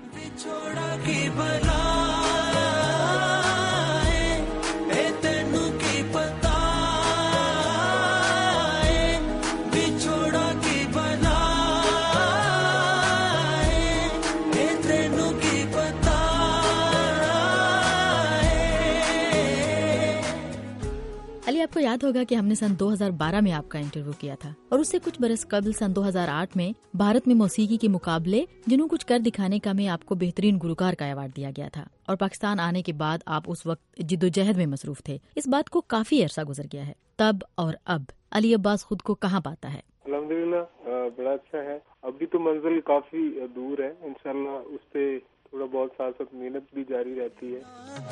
علی، آپ کو یاد ہوگا کہ ہم نے سن دو ہزار بارہ میں آپ کا انٹرویو کیا تھا اور اس سے کچھ برس قبل سن دو ہزار آٹھ میں بھارت میں موسیقی کے مقابلے جنوں کچھ کر دکھانے کا میں آپ کو بہترین گلوکار کا ایوارڈ دیا گیا تھا اور پاکستان آنے کے بعد آپ اس وقت جد و جہد میں مصروف تھے. اس بات کو کافی عرصہ گزر گیا ہے. تب اور اب علی عباس خود کو کہاں پاتا ہے؟ الحمدللہ بڑا اچھا ہے. ابھی تو منزل کافی دور ہے، انشاءاللہ اس پہ تھوڑا بہت ساتھ ساتھ محنت بھی جاری رہتی ہے.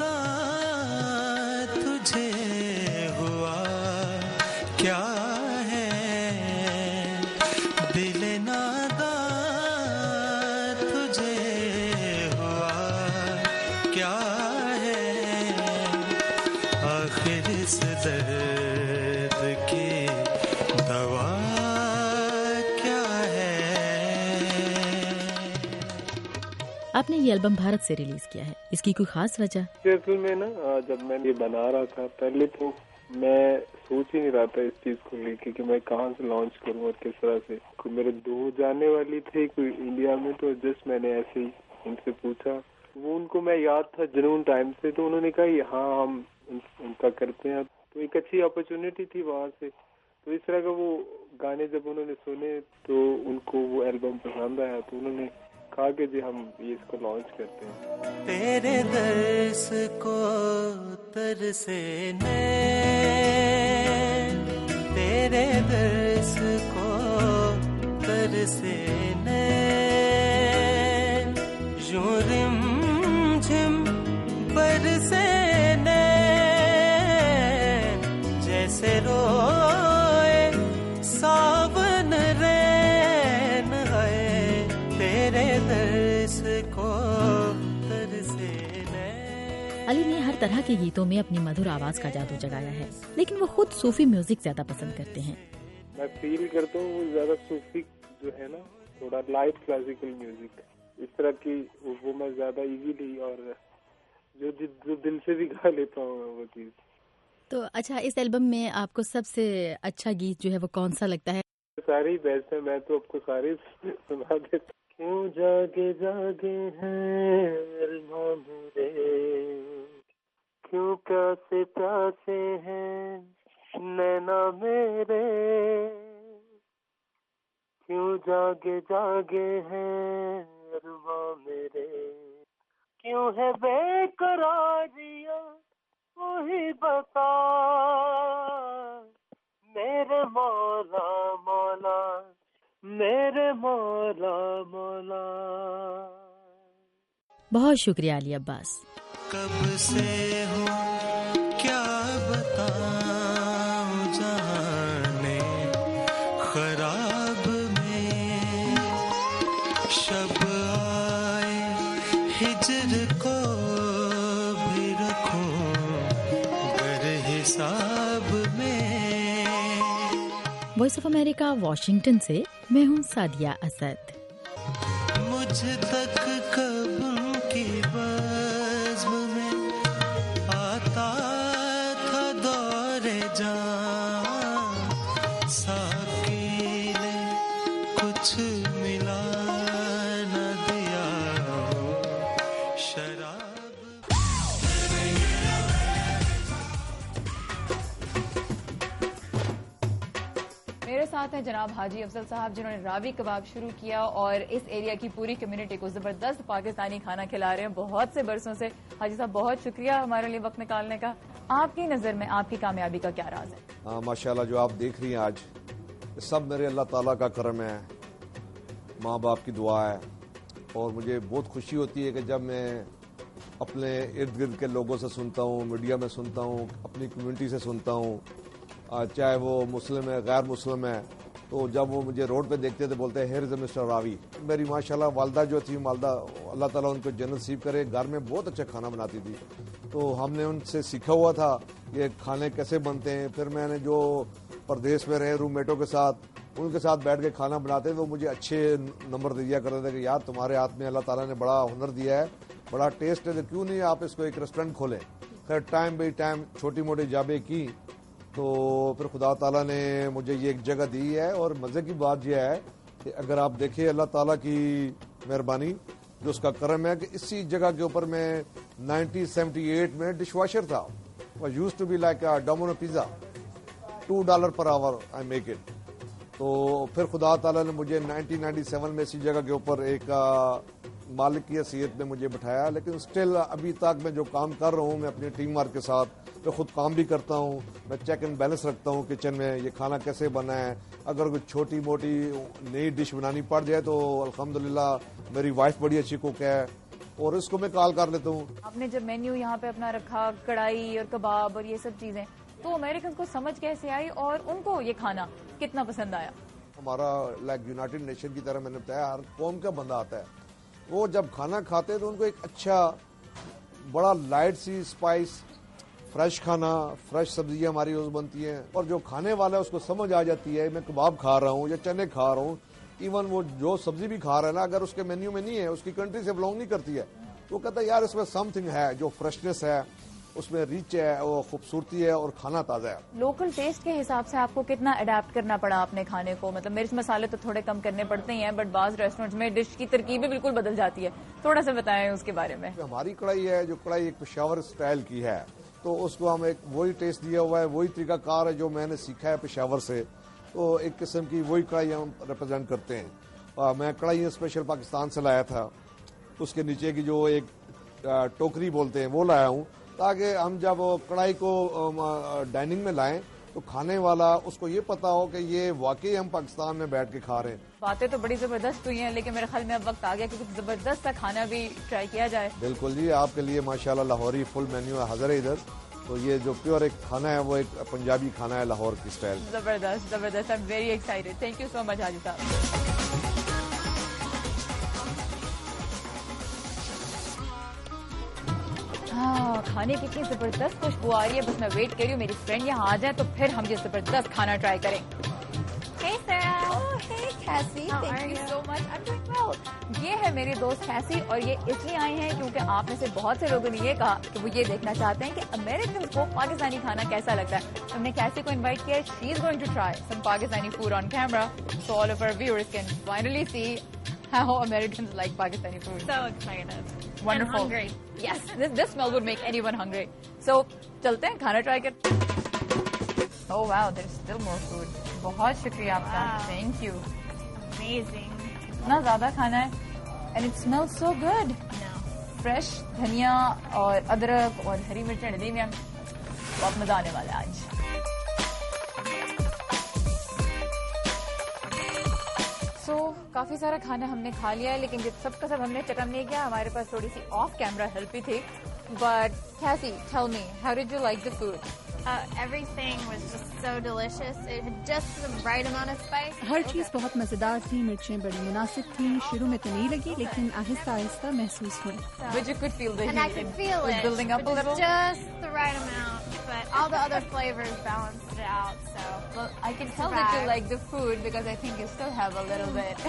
تجھے ہوا کیا ہے دل ناداں، تجھے ہوا کیا ہے آخر اس درد کی دوا کیا ہے. آپ نے یہ البم بھارت سے ریلیز کیا ہے، اس کی کوئی خاص وجہ؟ اصل میں نا جب میں یہ بنا رہا تھا پہلے تو میں سوچ ہی نہیں رہا تھا اس چیز کو لے کے کہ میں کہاں سے لانچ کروں اور کس طرح سے. میرے دو جانے والی تھے کوئی انڈیا میں، تو جسٹ میں نے ایسے ہی ان سے پوچھا، وہ ان کو میں یاد تھا جنون ٹائم سے، تو انہوں نے کہا ہاں ہم ان کا کرتے ہیں. تو ایک اچھی اپرچونٹی تھی وہاں سے. تو اس طرح کا وہ گانے جب انہوں نے سنے تو ان کو وہ البم پسند آیا، تو انہوں نے کہا کہ جی ہم یہ اس کو لانچ کرتے ہیں. تیرے درس کو ترسے نین، تیرے درس کو ترسے نین، یوں رم جھم برسے نین، جیسے روئے ساون رین ہے، تیرے درس کو ترسے نین. علی نے ہر طرح کے گیتوں میں اپنی مدھر آواز کا جادو جگایا ہے، لیکن وہ خود صوفی میوزک زیادہ پسند کرتے ہیں. میں فیل کرتا ہوں وہ زیادہ صوفی جو ہے نا، تھوڑا لائٹ کلاسیکل میوزک اس طرح کی وہ میں زیادہ ایزیلی اور جو جو دل سے بھی گا لیتا ہوں وہ چیز. تو اچھا، اس البم میں آپ کو سب سے اچھا گیت جو ہے وہ کون سا لگتا ہے؟ سارے ہی بیسٹ ہیں، میں تو آپ کو سارے سنا دیتا. کیوں جاگے جاگے ہیں ارمان میرے، کیوں پیاسے پیاسے ہیں نینا میرے، کیوں جاگے جاگے ہیں ارمان میرے، کیوں ہے بے قراریاں وہی بتا میرے مولا مولا میرے مولا مولا. بہت شکریہ علی عباس. کب سے ہوں کیا بتاؤں جانے خراب میں، شب آئے ہجر کو بھی رکھوں گر حساب میں. وائس آف امریکہ واشنگٹن سے میں ہوں سعدیہ اسد. مجھ تک کب کی بزم میں آتا تھا دور جان، ساقی نے کچھ ملا نہ دیا شراب. میرے ساتھ ہیں جناب حاجی افضل صاحب، جنہوں نے راوی کباب شروع کیا اور اس ایریا کی پوری کمیونٹی کو زبردست پاکستانی کھانا کھلا رہے ہیں بہت سے برسوں سے. حاجی صاحب بہت شکریہ ہمارے لیے وقت نکالنے کا. آپ کی نظر میں آپ کی کامیابی کا کیا راز ہے؟ ہاں ماشاءاللہ، جو آپ دیکھ رہی ہیں آج سب میرے اللہ تعالیٰ کا کرم ہے، ماں باپ کی دعا ہے. اور مجھے بہت خوشی ہوتی ہے کہ جب میں اپنے ارد گرد کے لوگوں سے سنتا ہوں، میڈیا میں سنتا ہوں، اپنی کمیونٹی سے سنتا ہوں، چاہے وہ مسلم ہے غیر مسلم ہے، تو جب وہ مجھے روڈ پہ دیکھتے تھے بولتے ہیں ہیئر از مسٹر راوی. میری ماشاءاللہ والدہ جو تھی، والدہ اللہ تعالیٰ ان کو جنت نصیب کرے، گھر میں بہت اچھا کھانا بناتی تھی. تو ہم نے ان سے سیکھا ہوا تھا یہ کھانے کیسے بنتے ہیں. پھر میں نے جو پردیس میں رہے روم میٹوں کے ساتھ، ان کے ساتھ بیٹھ کے کھانا بناتے تو مجھے اچھے نمبر دیا کرتے تھے کہ یار تمہارے ہاتھ میں اللہ تعالیٰ نے بڑا ہنر دیا ہے، بڑا ٹیسٹ ہے، تو کیوں نہیں آپ اس کو ایک ریسٹورینٹ کھولیں. خیر ٹائم بائی ٹائم چھوٹی موٹی جابیں کی تو پھر خدا تعالیٰ نے مجھے یہ ایک جگہ دی ہے. اور مزے کی بات یہ ہے کہ اگر آپ دیکھیں اللہ تعالیٰ کی مہربانی جو اس کا کرم ہے کہ اسی جگہ کے اوپر میں نائنٹین سیونٹی ایٹ میں ڈش واشر تھا. Use to be like Domino pizza, two dollar per hour I make it. تو پھر خدا تعالیٰ نے مجھے نائنٹین نائنٹی سیون میں اسی جگہ کے اوپر ایک مالک کی حیثیت میں مجھے بٹھایا. لیکن اسٹل ابھی تک میں جو کام کر رہا ہوں میں اپنی ٹیم ورک کے ساتھ، میں خود کام بھی کرتا ہوں، میں چیک اینڈ بیلنس رکھتا ہوں کچن میں یہ کھانا کیسے بنا ہے. اگر کوئی چھوٹی موٹی نئی ڈش بنانی پڑ جائے تو الحمدللہ میری وائف بڑی اچھی کوک ہے اور اس کو میں کال کر لیتا ہوں. آپ نے جب مینیو یہاں پہ اپنا رکھا، کڑھائی اور کباب اور یہ سب چیزیں، تو امریکن کو سمجھ کیسے آئی اور ان کو یہ کھانا کتنا پسند آیا؟ ہمارا لائک یونائٹڈ نیشن کی طرح میں نے بتایا ہر قوم کا بندہ آتا ہے، وہ جب کھانا کھاتے تو ان کو ایک اچھا بڑا لائٹ سی اسپائس، فریش کھانا، فریش سبزیاں ہماری یوز بنتی ہیں اور جو کھانے والا ہے اس کو سمجھ آ جاتی ہے میں کباب کھا رہا ہوں یا چنے کھا رہا ہوں. ایون وہ جو سبزی بھی کھا رہا ہے نا، اگر اس کے مینیو میں نہیں ہے، اس کی کنٹری سے بلونگ نہیں کرتی ہے، تو وہ کہتا ہے یار اس میں سم تھنگ ہے، جو فریشنس ہے اس میں ریچ ہے، وہ خوبصورتی ہے اور کھانا تازہ ہے. لوکل ٹیسٹ کے حساب سے آپ کو کتنا اڈیپٹ کرنا پڑا اپنے کھانے کو؟ مطلب مرچ مسالے تو تھوڑے کم کرنے پڑتے ہی ہیں، بٹ بعض ریسٹورینٹس میں ڈش کی ترکیبیں بالکل بدل جاتی ہے. تھوڑا سا بتائیں اس کے بارے میں. ہماری کڑھائی ہے جو کڑھائی ایک پشاور اسٹائل کی ہے، تو اس کو ہم ایک وہی ٹیسٹ دیا ہوا ہے، وہی طریقہ کار ہے جو میں نے سیکھا ہے پشاور سے. تو ایک قسم کی وہی کڑھائی ہم ریپرزینٹ کرتے ہیں. میں کڑھائی اسپیشل پاکستان سے لایا تھا، اس کے نیچے کی جو ایک ٹوکری بولتے ہیں وہ لایا ہوں، تاکہ ہم جب کڑھائی کو ڈائننگ میں لائیں تو کھانے والا اس کو یہ پتا ہو کہ یہ واقعی ہم پاکستان میں بیٹھ کے کھا رہے ہیں. باتیں تو بڑی زبردست ہوئی ہیں، لیکن میرے خیال میں اب وقت آ گیا کہ کچھ زبردست سا کھانا بھی ٹرائی کیا جائے. بالکل جی، آپ کے لیے ماشاءاللہ لاہوری فل مینیو حاضر ہے ادھر. تو یہ جو پیور ایک کھانا ہے وہ ایک پنجابی کھانا ہے لاہور کی اسٹائل. زبردست زبردست، I am very excited. Thank you so much حاجی صاحب. ہاں، کھانے کی اتنی زبردست خوشبو آ رہی ہے، بس میں ویٹ کر رہی ہوں میری فرینڈ یہاں آ جائے تو پھر ہم یہ زبردست کھانا ٹرائی کریں. Hey Sarah. Oh, hey Cassie. How Thank you, you so much. I'm doing well. یہ ہے میری دوست کیسی، اور یہ اس لیے آئی ہیں کیونکہ آپ میں سے بہت سے لوگوں نے یہ کہا کہ وہ یہ دیکھنا چاہتے ہیں کہ امریکن کو پاکستانی کھانا کیسا لگتا ہے. ہم نے کیسی کو انوائٹ کیا ہے. She is going to try some Pakistani food on camera so all of our viewers can finally see how Americans like Pakistani food. So excited. Wonderful. And hungry. Yes, this, this smell would make anyone hungry. So چلتے ہیں کھانا try کرتے. Oh wow, there's still more food. بہت شکریہ آپ کا. Thank you. Amazing. اتنا زیادہ کھانا ہے and it smells so good. Fresh دھنیا اور ادرک اور ہری مرچیں ڈلی ہوئی ہیں. بہت مزہ آنے والا ہے آج. سو so, کافی سارا کھانا ہم نے کھا لیا ہے، لیکن جب سب کا سب ہم نے چکم نہیں کیا. ہمارے پاس تھوڑی سی آف کیمرا ہیلپ بھی تھی. But Cassie, tell me, how did you like the food? Uh, everything was just so delicious. It had just the right amount of spice. ہر چیز بہت مزیدار تھی، مرچیں بڑی مناسب تھیں. شروع میں تو نہیں لگی لیکن آہستہ آہستہ محسوس ہوئی. But you could feel the and heat. I could feel it. it. Building up a little. Just the right amount, but all the other flavors balanced it out. So well, I can tell that you like the food because I think you still have a little bit.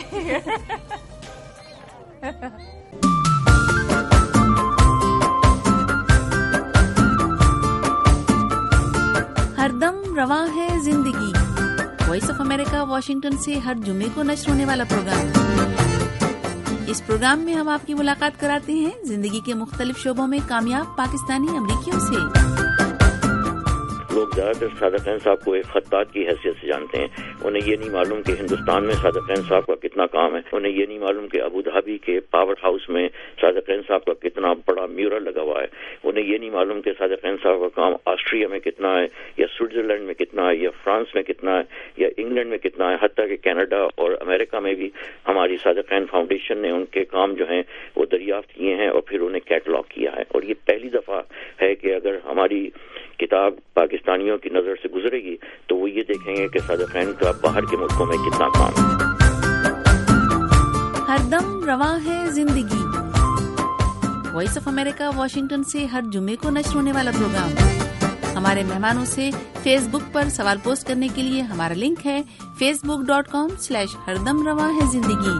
ہر دم رواں ہے زندگی. Voice of America Washington سے ہر جمعے کو نشر ہونے والا پروگرام. اس پروگرام میں ہم آپ کی ملاقات کراتے ہیں زندگی کے مختلف شعبوں میں کامیاب پاکستانی امریکیوں سے. لوگ زیادہ تر صادق خان صاحب کو ایک خطاط کی حیثیت سے جانتے ہیں. انہیں یہ نہیں معلوم کہ ہندوستان میں صادق خان صاحب کا کتنا کام ہے. انہیں یہ نہیں معلوم کہ ابو دھابی کے پاور ہاؤس میں صادق خان صاحب کا کتنا بڑا میورل لگا ہوا ہے. انہیں یہ نہیں معلوم کہ صادق خان صاحب کا کام آسٹریا میں کتنا ہے، یا سوئٹزرلینڈ میں کتنا ہے، یا فرانس میں کتنا ہے، یا انگلینڈ میں کتنا ہے. حتیٰ کہ کینیڈا اور امریکہ میں بھی ہماری صادق خان فاؤنڈیشن نے ان کے کام جو ہیں وہ دریافت کیے ہیں اور پھر انہیں کیٹلاگ کیا ہے. اور یہ پہلی دفعہ ہے کہ اگر ہماری کتاب پاکستانیوں کی نظر سے گزرے گی تو وہ یہ دیکھیں گے کہ صادقین کا باہر کے ملکوں میں کتنا کام ہے. ہر دم رواں ہے زندگی. وائس آف امریکہ واشنگٹن سے ہر جمعے کو نشر ہونے والا پروگرام. ہمارے مہمانوں سے فیس بک پر سوال پوسٹ کرنے کے لیے ہمارا لنک ہے Facebook dot com slash ہر دم رواں ہے زندگی.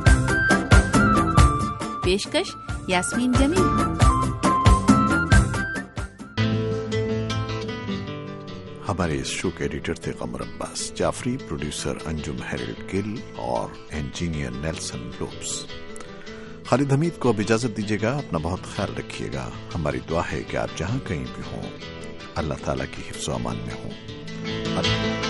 پیشکش یاسمین جمیل. ہمارے اس شو کے ایڈیٹر تھے قمر عباس جعفری، پروڈیوسر انجم ہیرلڈ گل اور engineer Nelson Lopes. Khalid Hameed کو اب اجازت دیجیے گا. اپنا بہت خیال رکھیے گا. ہماری دعا ہے کہ آپ جہاں کہیں بھی ہوں اللہ تعالیٰ کی حفظ و امان میں ہوں. اللہ